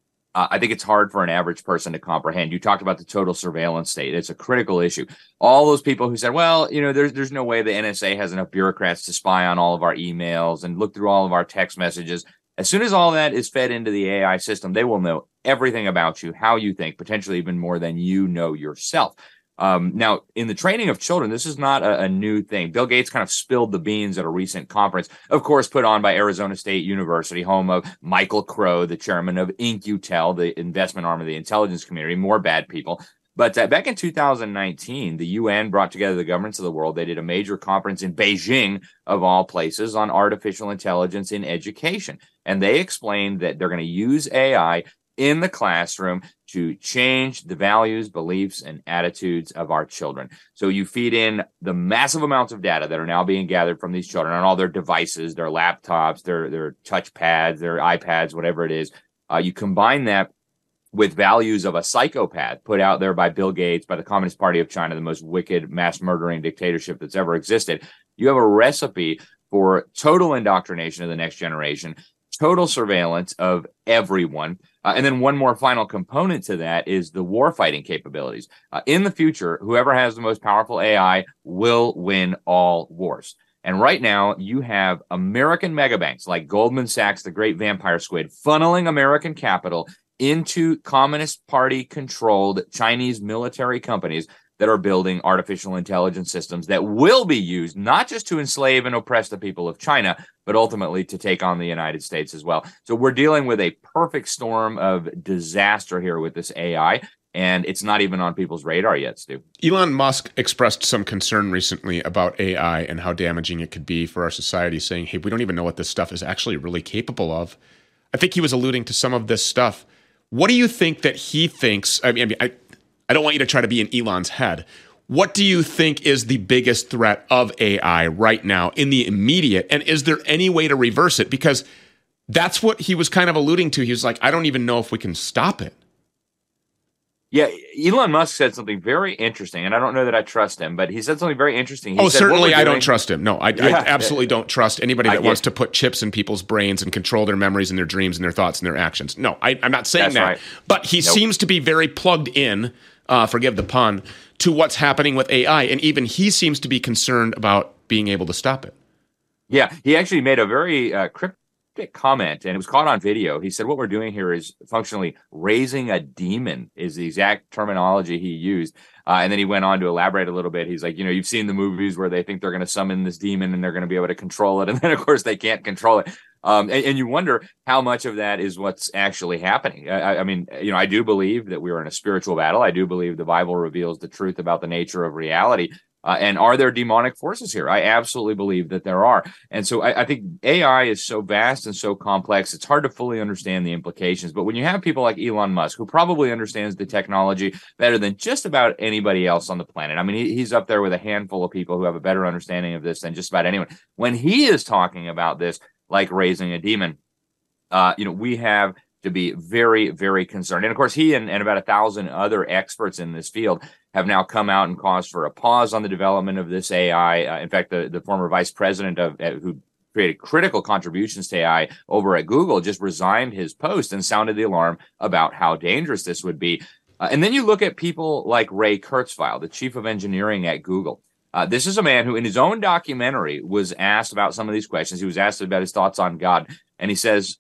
S11: I think it's hard for an average person to comprehend. You talked about the total surveillance state. It's a critical issue. All those people who said, well, there's no way the NSA has enough bureaucrats to spy on all of our emails and look through all of our text messages. As soon as all that is fed into the AI system, they will know everything about you, how you think, potentially even more than you know yourself. Now, in the training of children, this is not a new thing. Bill Gates kind of spilled the beans at a recent conference, of course, put on by Arizona State University, home of Michael Crow, the chairman of In-Q-Tel, the investment arm of the intelligence community, more bad people. But back in 2019, the UN brought together the governments of the world. They did a major conference in Beijing, of all places, on artificial intelligence in education. And they explained that they're going to use AI in the classroom to change the values, beliefs, and attitudes of our children. So you feed in the massive amounts of data that are now being gathered from these children on all their devices, their laptops, their touch pads, their iPads, whatever it is. You combine that with values of a psychopath put out there by Bill Gates, by the Communist Party of China, the most wicked mass murdering dictatorship that's ever existed. You have a recipe for total indoctrination of the next generation, total surveillance of everyone. And then one more final component to that is the warfighting capabilities. In the future, whoever has the most powerful AI will win all wars. And right now, you have American megabanks like Goldman Sachs, the great vampire squid, funneling American capital into Communist Party-controlled Chinese military companies that are building artificial intelligence systems that will be used not just to enslave and oppress the people of China, but ultimately to take on the United States as well. So we're dealing with a perfect storm of disaster here with this AI, and it's not even on people's radar yet, Stu.
S12: Elon Musk expressed some concern recently about AI and how damaging it could be for our society, saying, hey, we don't even know what this stuff is actually really capable of. I think he was alluding to some of this stuff. What do you think that he thinks? I don't want you to try to be in Elon's head. What do you think is the biggest threat of AI right now in the immediate? And is there any way to reverse it? Because that's what he was kind of alluding to. He was like, I don't even know if we can stop it.
S11: Yeah, Elon Musk said something very interesting, and I don't know that I trust him, but he said something very interesting.
S12: He said, certainly I don't trust him. No, I absolutely don't trust anybody that wants to put chips in people's brains and control their memories and their dreams and their thoughts and their actions. No, I'm not saying that. Right. But he seems to be very plugged in, forgive the pun, to what's happening with AI, and even he seems to be concerned about being able to stop it.
S11: Yeah, he actually made a very cryptic comment, and it was caught on video. He said, what we're doing here is functionally raising a demon, is the exact terminology he used. And then he went on to elaborate a little bit. He's like, you've seen the movies where they think they're going to summon this demon and they're going to be able to control it. And then, of course, they can't control it. And you wonder how much of that is what's actually happening. I do believe that we are in a spiritual battle. I do believe the Bible reveals the truth about the nature of reality. And are there demonic forces here? I absolutely believe that there are. And so I think AI is so vast and so complex, it's hard to fully understand the implications. But when you have people like Elon Musk, who probably understands the technology better than just about anybody else on the planet, I mean, he's up there with a handful of people who have a better understanding of this than just about anyone. When he is talking about this, like raising a demon, we have to be very, very concerned. And of course, he and about 1,000 other experts in this field have now come out and caused for a pause on the development of this AI. In fact, the former vice president who created critical contributions to AI over at Google just resigned his post and sounded the alarm about how dangerous this would be. And then you look at people like Ray Kurzweil, the chief of engineering at Google. This is a man who, in his own documentary, was asked about some of these questions. He was asked about his thoughts on God, and he says,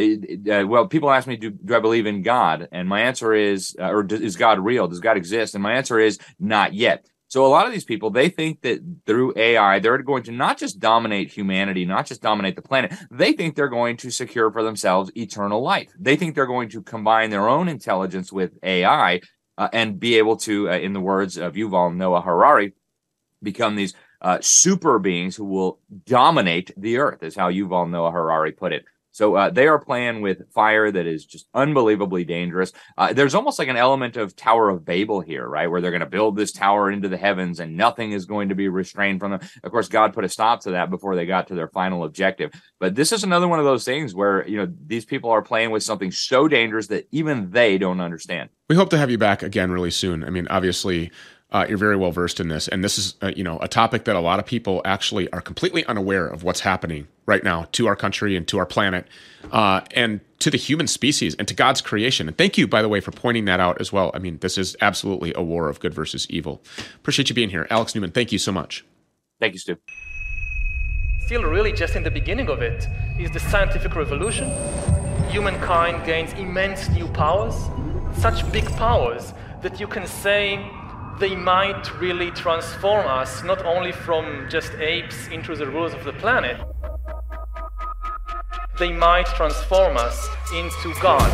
S11: people ask me, do I believe in God? And my answer is, is God real? Does God exist? And my answer is not yet. So a lot of these people, they think that through AI, they're going to not just dominate humanity, not just dominate the planet. They think they're going to secure for themselves eternal life. They think they're going to combine their own intelligence with AI and be able to, in the words of Yuval Noah Harari, become these super beings who will dominate the earth, is how Yuval Noah Harari put it. So they are playing with fire that is just unbelievably dangerous. There's almost like an element of Tower of Babel here, right? Where they're going to build this tower into the heavens and nothing is going to be restrained from them. Of course, God put a stop to that before they got to their final objective. But this is another one of those things where, these people are playing with something so dangerous that even they don't understand.
S12: We hope to have you back again really soon. I mean, obviously, you're very well versed in this, and this is a topic that a lot of people actually are completely unaware of what's happening right now to our country and to our planet, and to the human species and to God's creation. And thank you, by the way, for pointing that out as well. I mean, this is absolutely a war of good versus evil. Appreciate you being here, Alex Newman. Thank you so much.
S11: Thank you, Stu.
S13: Still, really, just in the beginning of it is the scientific revolution. Humankind gains immense new powers, such big powers that you can say they might really transform us, not only from just apes into the rulers of the planet, they might transform us into gods.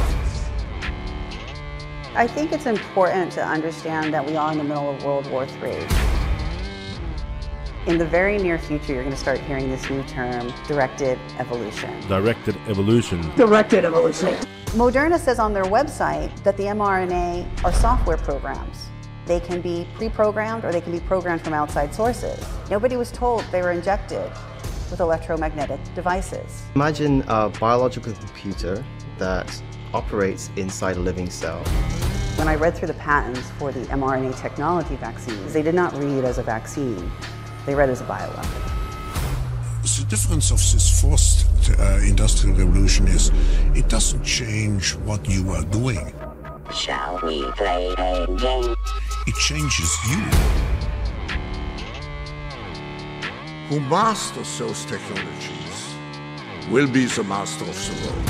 S14: I think it's important to understand that we are in the middle of World War III. In the very near future, you're going to start hearing this new term, directed evolution.
S15: Directed evolution.
S14: Directed evolution. Moderna says on their website that the mRNA are software programs. They can be pre-programmed or they can be programmed from outside sources. Nobody was told they were injected with electromagnetic devices.
S16: Imagine a biological computer that operates inside a living cell.
S14: When I read through the patents for the mRNA technology vaccines, they did not read as a vaccine. They read as a bioweapon.
S15: The difference of this fourth industrial revolution is it doesn't change what you are doing.
S17: Shall we play a game?
S15: It changes you. Who masters those technologies will be the master of the world.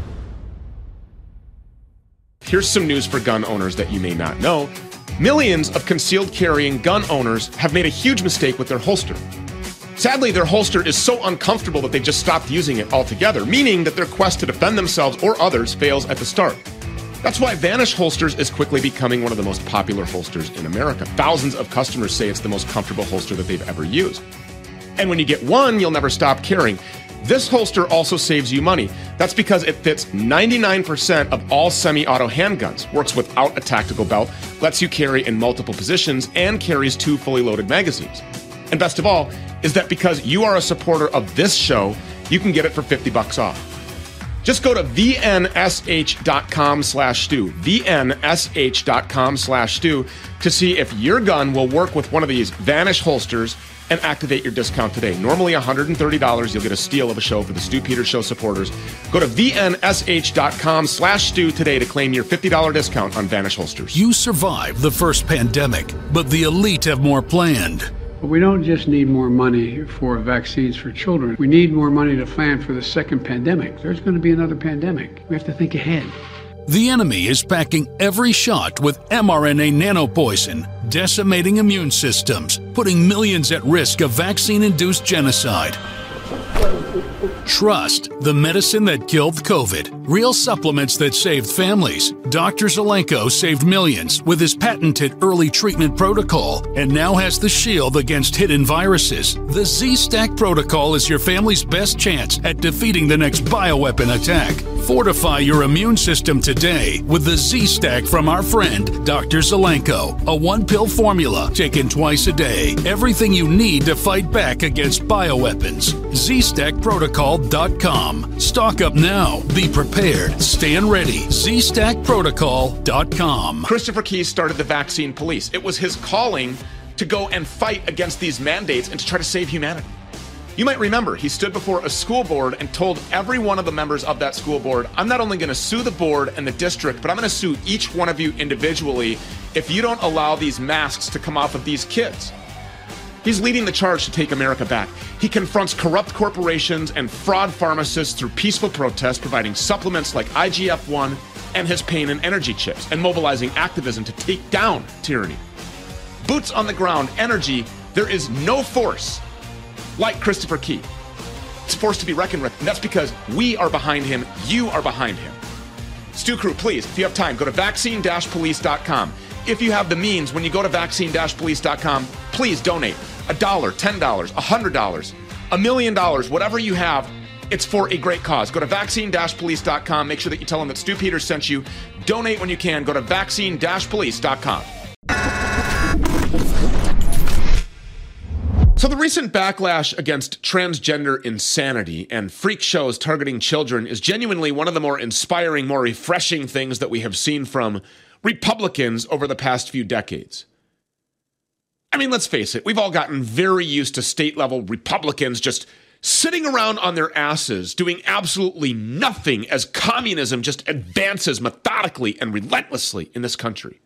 S12: Here's some news for gun owners that you may not know. Millions of concealed carrying gun owners have made a huge mistake with their holster. Sadly, their holster is so uncomfortable that they've just stopped using it altogether, meaning that their quest to defend themselves or others fails at the start. That's why Vanish Holsters is quickly becoming one of the most popular holsters in America. Thousands of customers say it's the most comfortable holster that they've ever used. And when you get one, you'll never stop carrying. This holster also saves you money. That's because it fits 99% of all semi-auto handguns, works without a tactical belt, lets you carry in multiple positions, and carries 2 fully loaded magazines. And best of all is that because you are a supporter of this show, you can get it for $50 off. Just go to vnsh.com/Stu, vnsh.com/Stu, to see if your gun will work with one of these Vanish holsters and activate your discount today. Normally $130, you'll get a steal of a show for the Stu Peters Show supporters. Go to vnsh.com/Stu today to claim your $50 discount on Vanish holsters.
S3: You survived the first pandemic, but the elite have more planned.
S18: But we don't just need more money for vaccines for children. We need more money to plan for the second pandemic. There's going to be another pandemic. We have to think ahead.
S3: The enemy is packing every shot with mRNA nanopoison, decimating immune systems, putting millions at risk of vaccine-induced genocide. Trust the medicine that killed COVID. Real supplements that saved families. Dr. Zelenko saved millions with his patented early treatment protocol and now has the shield against hidden viruses. The Z-Stack protocol is your family's best chance at defeating the next bioweapon attack. Fortify your immune system today with the Z-Stack from our friend, Dr. Zelenko. A 1-pill formula taken twice a day. Everything you need to fight back against bioweapons. ZStackProtocol.com. Stock up now. Be prepared. Stand ready. ZStackProtocol.com.
S12: Christopher Key started the vaccine police. It was his calling to go and fight against these mandates and to try to save humanity. You might remember he stood before a school board and told every one of the members of that school board, I'm not only going to sue the board and the district, but I'm going to sue each one of you individually if you don't allow these masks to come off of these kids. He's leading the charge to take America back. He confronts corrupt corporations and fraud pharmacists through peaceful protest, providing supplements like IGF-1 and his pain and energy chips, and mobilizing activism to take down tyranny. Boots on the ground, energy, there is no force like Christopher Key. It's a force to be reckoned with, and that's because we are behind him, you are behind him. Stu Crew, please, if you have time, go to vaccine-police.com. If you have the means, when you go to vaccine-police.com, please donate $1, $10, $100, $1 million, whatever you have, it's for a great cause. Go to vaccine-police.com. Make sure that you tell them that Stu Peters sent you. Donate when you can. Go to vaccine-police.com. So the recent backlash against transgender insanity and freak shows targeting children is genuinely one of the more inspiring, more refreshing things that we have seen from Republicans over the past few decades. I mean, let's face it, we've all gotten very used to state-level Republicans just sitting around on their asses doing absolutely nothing as communism just advances methodically and relentlessly in this country.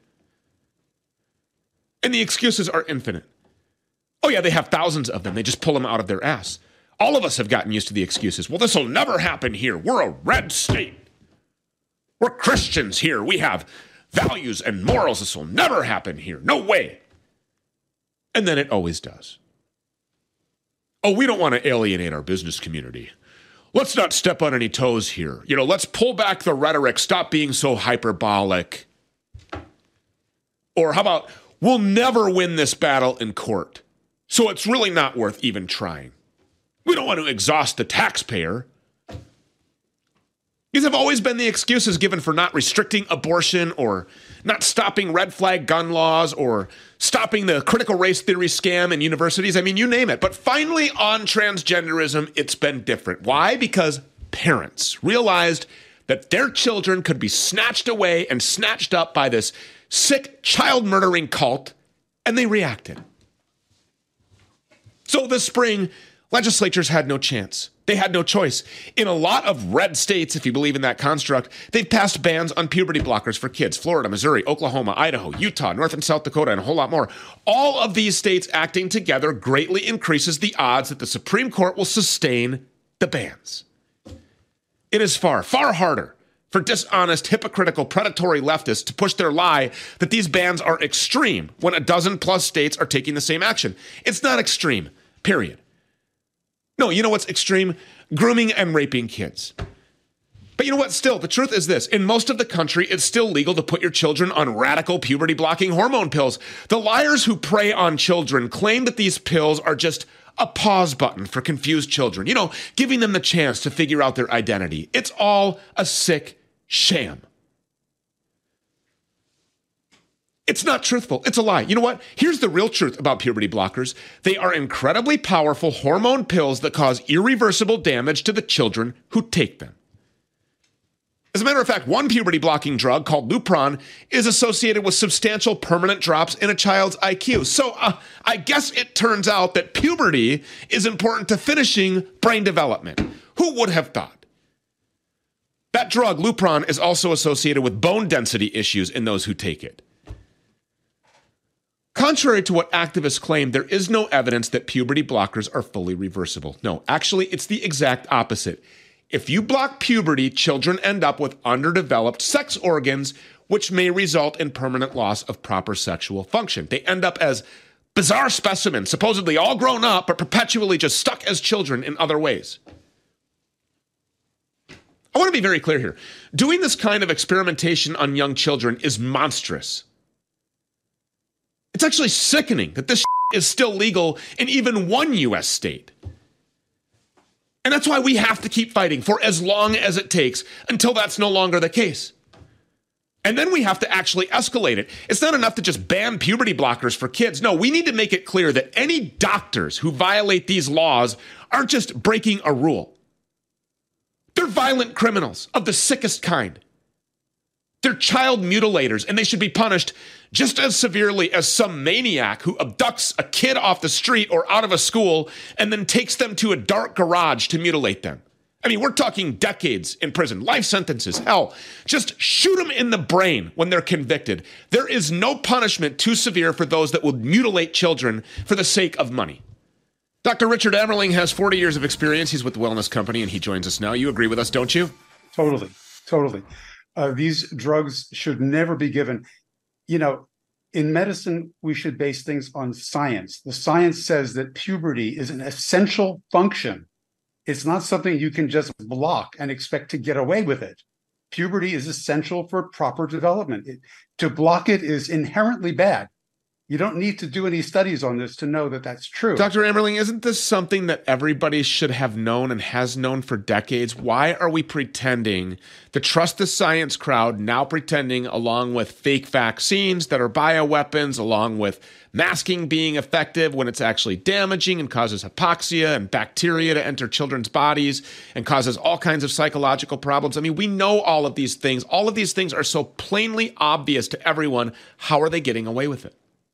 S12: And the excuses are infinite. Oh yeah, they have thousands of them. They just pull them out of their ass. All of us have gotten used to the excuses. Well, this will never happen here. We're a red state. We're Christians here. We have values and morals. This will never happen here. No way. And then it always does. Oh, we don't want to alienate our business community. Let's not step on any toes here. Let's pull back the rhetoric. Stop being so hyperbolic. Or how about, we'll never win this battle in court, so it's really not worth even trying. We don't want to exhaust the taxpayer. These have always been the excuses given for not restricting abortion or not stopping red flag gun laws or stopping the critical race theory scam in universities. I mean, you name it. But finally, on transgenderism, it's been different. Why? Because parents realized that their children could be snatched away and snatched up by this sick child-murdering cult, and they reacted. So this spring, Legislatures had no chance. They had no choice. In a lot of red states, if you believe in that construct, they've passed bans on puberty blockers for kids. Florida, Missouri, Oklahoma, Idaho, Utah, North and South Dakota, and a whole lot more. All of these states acting together greatly increases the odds that the Supreme Court will sustain the bans. It is far, far harder for dishonest, hypocritical, predatory leftists to push their lie that these bans are extreme when a dozen plus states are taking the same action. It's not extreme, period. No, you know what's extreme? Grooming and raping kids. But you know what? Still, the truth is this. In most of the country, it's still legal to put your children on radical puberty-blocking hormone pills. The liars who prey on children claim that these pills are just a pause button for confused children. You know, giving them the chance to figure out their identity. It's all a sick sham. It's not truthful. It's a lie. You know what? Here's the real truth about puberty blockers. They are incredibly powerful hormone pills that cause irreversible damage to the children who take them. As a matter of fact, one puberty-blocking drug called Lupron is associated with substantial permanent drops in a child's IQ. So I guess it turns out that puberty is important to finishing brain development. Who would have thought? That drug, Lupron, is also associated with bone density issues in those who take it. Contrary to what activists claim, there is no evidence that puberty blockers are fully reversible. No, actually, it's the exact opposite. If you block puberty, children end up with underdeveloped sex organs, which may result in permanent loss of proper sexual function. They end up as bizarre specimens, supposedly all grown up, but perpetually just stuck as children in other ways. I want to be very clear here. Doing this kind of experimentation on young children is monstrous. It's actually sickening that this is still legal in even one U.S. state. And that's why we have to keep fighting for as long as it takes until that's no longer the case. And then we have to actually escalate it. It's not enough to just ban puberty blockers for kids. No, we need to make it clear that any doctors who violate these laws aren't just breaking a rule. They're violent criminals of the sickest kind. They're child mutilators, and they should be punished just as severely as some maniac who abducts a kid off the street or out of a school and then takes them to a dark garage to mutilate them. I mean, we're talking decades in prison, life sentences, hell. Just shoot them in the brain when they're convicted. There is no punishment too severe for those that will mutilate children for the sake of money. Dr. Richard Emerling has 40 years of experience. He's with the Wellness Company, and he joins us now. You agree with us, don't you?
S19: Totally. These drugs should never be given. You know, in medicine, we should base things on science. The science says that puberty is an essential function. It's not something you can just block and expect to get away with it. Puberty is essential for proper development. To block it is inherently bad. You don't need to do any studies on this to know that that's true.
S12: Dr. Emerling, isn't this something that everybody should have known and has known for decades? Why are we pretending, the trust the science crowd now pretending, along with fake vaccines that are bioweapons, along with masking being effective when it's actually damaging and causes hypoxia and bacteria to enter children's bodies and causes all kinds of psychological problems? I mean, we know all of these things. All of these things are so plainly obvious to everyone. How are they getting away with it?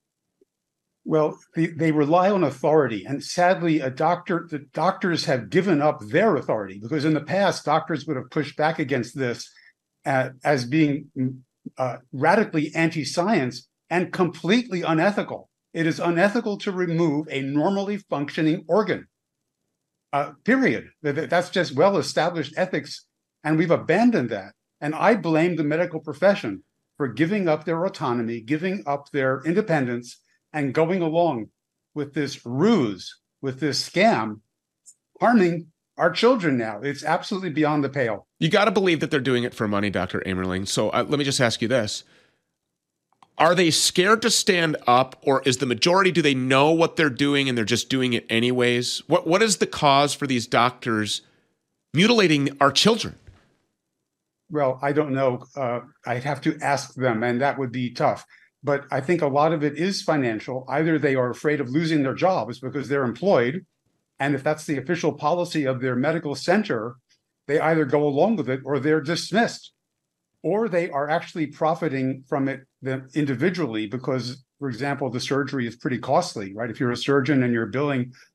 S19: Well, they rely on authority, and sadly, the doctors have given up their authority, because in the past, doctors would have pushed back against this as being radically anti-science and completely unethical. It is unethical to remove a normally functioning organ, period. That's just well-established ethics, and we've abandoned that. And I blame the medical profession for giving up their autonomy, giving up their independence, and going along with this ruse, with this scam, harming our children now. It's absolutely beyond the pale.
S12: You got to believe that they're doing it for money, Dr. Emerling. So let me just ask you this. Are they scared to stand up, or is the majority, do they know what they're doing and they're just doing it anyways? What is the cause for these doctors mutilating our children?
S19: Well, I don't know. I'd have to ask them, and that would be tough. But I think a lot of it is financial. Either they are afraid of losing their jobs because they're employed, and if that's the official policy of their medical center, they either go along with it or they're dismissed. Or they are actually profiting from it individually because, for example, the surgery is pretty costly, right? If you're a surgeon and you're billing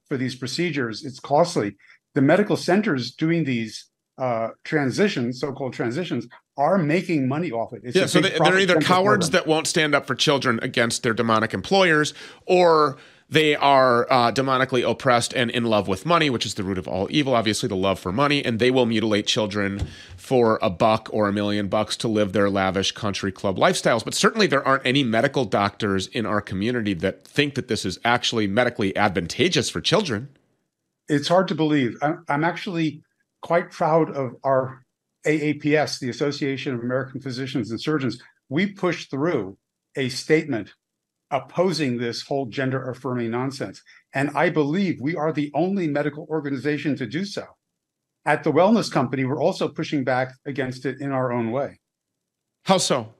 S19: for these procedures. It's costly. The medical centers doing these transitions, so-called transitions, are making money off it.
S12: It's so they're either cowards that won't stand up for children against their demonic employers, or they are demonically oppressed and in love with money, which is the root of all evil, obviously the love for money, and they will mutilate children for $1 or $1 million to live their lavish country club lifestyles. But certainly there aren't any medical doctors in our community that think that this is actually medically advantageous for children.
S19: It's hard to believe. I'm actually quite proud of our AAPS, the Association of American Physicians and Surgeons. We pushed through a statement opposing this whole gender-affirming nonsense. And I believe we are the only medical organization to do so. At the Wellness Company, we're also pushing back against it in our own way.
S12: How so?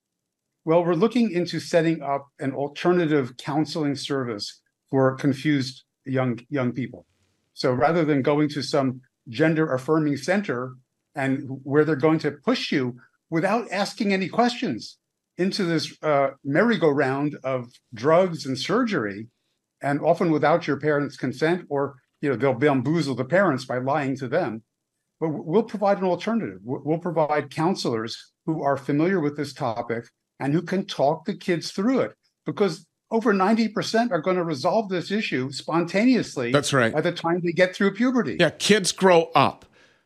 S19: Well, we're looking into setting up an alternative counseling service for confused young people. So rather than going to some gender-affirming center and where they're going to push you without asking any questions into this merry-go-round of drugs and surgery, and often without your parents' consent, or they'll bamboozle the parents by lying to them. But we'll provide an alternative. We'll provide counselors who are familiar with this topic and who can talk the kids through it, because over 90% are going to resolve this issue spontaneously.
S12: That's right.
S19: By the time they get through puberty.
S12: Yeah, kids grow up.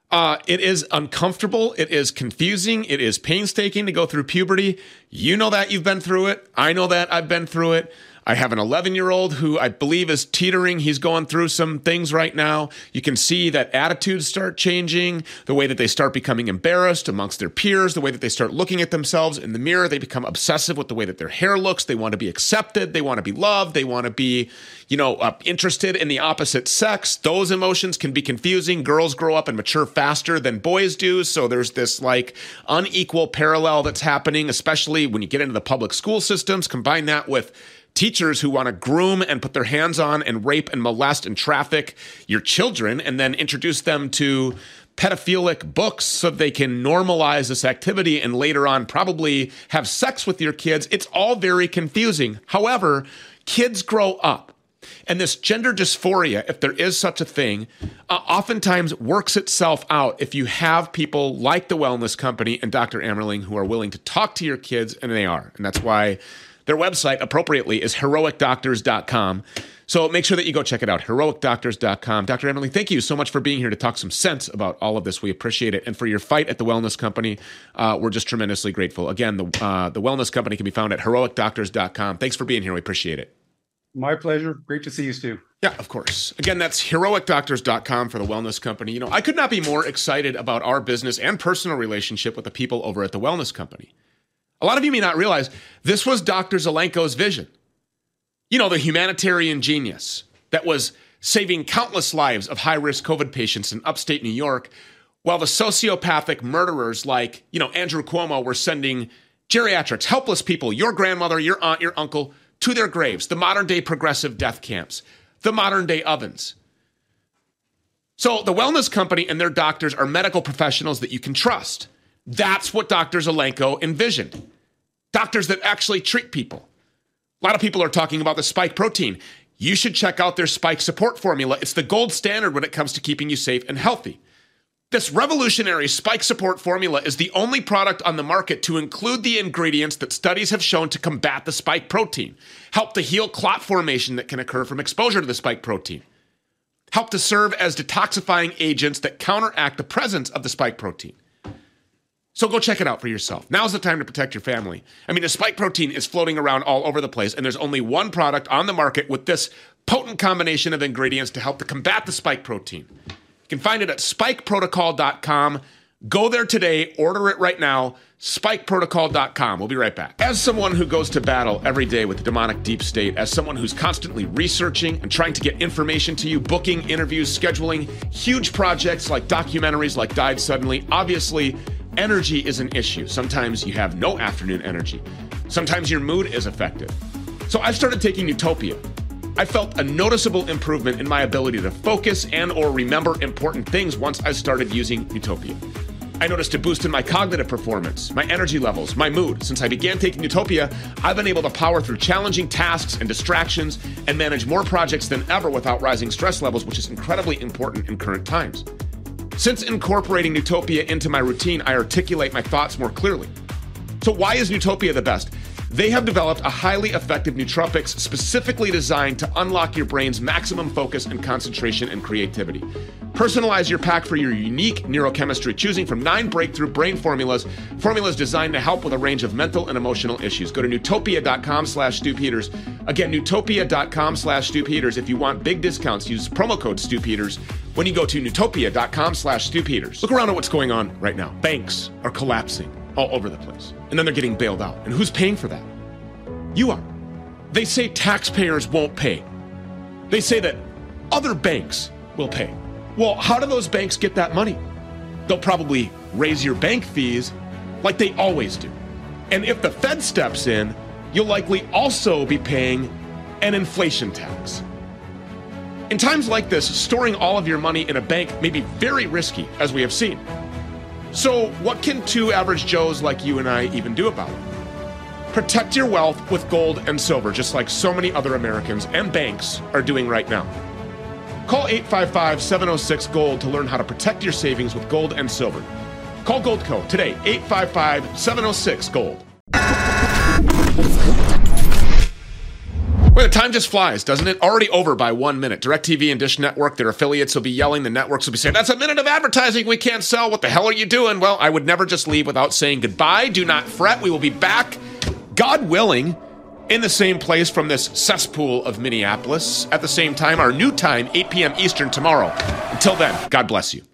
S12: It is uncomfortable. It is confusing. It is painstaking to go through puberty. You know that. You've been through it. I know that. I've been through it. I have an 11-year-old who I believe is teetering. He's going through some things right now. You can see that attitudes start changing, the way that they start becoming embarrassed amongst their peers, the way that they start looking at themselves in the mirror. They become obsessive with the way that their hair looks. They want to be accepted. They want to be loved. They want to be, interested in the opposite sex. Those emotions can be confusing. Girls grow up and mature faster than boys do. So there's this unequal parallel that's happening, especially when you get into the public school systems. Combine that with teachers who want to groom and put their hands on and rape and molest and traffic your children, and then introduce them to pedophilic books so they can normalize this activity and later on probably have sex with your kids. It's all very confusing. However, kids grow up. And this gender dysphoria, if there is such a thing, oftentimes works itself out if you have people like the Wellness Company and Dr. Ammerling who are willing to talk to your kids, and they are. And that's why their website, appropriately, is heroicdoctors.com. So make sure that you go check it out, heroicdoctors.com. Dr. Ammerling, thank you so much for being here to talk some sense about all of this. We appreciate it. And for your fight at the Wellness Company, we're just tremendously grateful. Again, the Wellness Company can be found at heroicdoctors.com. Thanks for being here. We appreciate it.
S19: My pleasure. Great to see you, Stu.
S12: Yeah, of course. Again, that's heroicdoctors.com for the Wellness Company. I could not be more excited about our business and personal relationship with the people over at the Wellness Company. A lot of you may not realize this was Dr. Zelenko's vision. The humanitarian genius that was saving countless lives of high-risk COVID patients in upstate New York, while the sociopathic murderers like, Andrew Cuomo were sending geriatrics, helpless people, your grandmother, your aunt, your uncle, to their graves, the modern-day progressive death camps, the modern-day ovens. So the Wellness Company and their doctors are medical professionals that you can trust. That's what Dr. Zelenko envisioned. Doctors that actually treat people. A lot of people are talking about the spike protein. You should check out their spike support formula. It's the gold standard when it comes to keeping you safe and healthy. This revolutionary spike support formula is the only product on the market to include the ingredients that studies have shown to combat the spike protein, help to heal clot formation that can occur from exposure to the spike protein, help to serve as detoxifying agents that counteract the presence of the spike protein. So go check it out for yourself. Now's the time to protect your family. The spike protein is floating around all over the place, and there's only one product on the market with this potent combination of ingredients to help to combat the spike protein. You can find it at spikeprotocol.com. Go there today, order it right now, spikeprotocol.com. We'll be right back. As someone who goes to battle every day with the demonic deep state, as someone who's constantly researching and trying to get information to you, booking interviews, scheduling huge projects like documentaries like Died Suddenly, obviously, energy is an issue. Sometimes you have no afternoon energy. Sometimes your mood is affected. So I started taking Utopia. I felt a noticeable improvement in my ability to focus and or remember important things once I started using Utopia. I noticed a boost in my cognitive performance, my energy levels, my mood. Since I began taking Nootopia, I've been able to power through challenging tasks and distractions and manage more projects than ever without rising stress levels, which is incredibly important in current times. Since incorporating Nootopia into my routine, I articulate my thoughts more clearly. So why is Nootopia the best? They have developed a highly effective nootropics specifically designed to unlock your brain's maximum focus and concentration and creativity. Personalize your pack for your unique neurochemistry, choosing from 9 breakthrough brain formulas designed to help with a range of mental and emotional issues. Go to Nootopia.com/Stu Peters. Again, Nootopia.com/Stu Peters. If you want big discounts, use promo code Stu Peters when you go to Nootopia.com/Stu Peters. Look around at what's going on right now. Banks are collapsing all over the place. And then they're getting bailed out. And who's paying for that? You are. They say taxpayers won't pay. They say that other banks will pay. Well, how do those banks get that money? They'll probably raise your bank fees like they always do. And if the Fed steps in, you'll likely also be paying an inflation tax. In times like this, storing all of your money in a bank may be very risky, as we have seen. So what can 2 average Joes like you and I even do about it? Protect your wealth with gold and silver, just like so many other Americans and banks are doing right now. Call 855-706-GOLD to learn how to protect your savings with gold and silver. Call Goldco today, 855-706-GOLD. Well, the time just flies, doesn't it? Already over by 1 minute. DirecTV and Dish Network, their affiliates will be yelling. The networks will be saying, that's a minute of advertising we can't sell. What the hell are you doing? Well, I would never just leave without saying goodbye. Do not fret. We will be back, God willing, in the same place from this cesspool of Minneapolis. At the same time, our new time, 8 p.m. Eastern tomorrow. Until then, God bless you.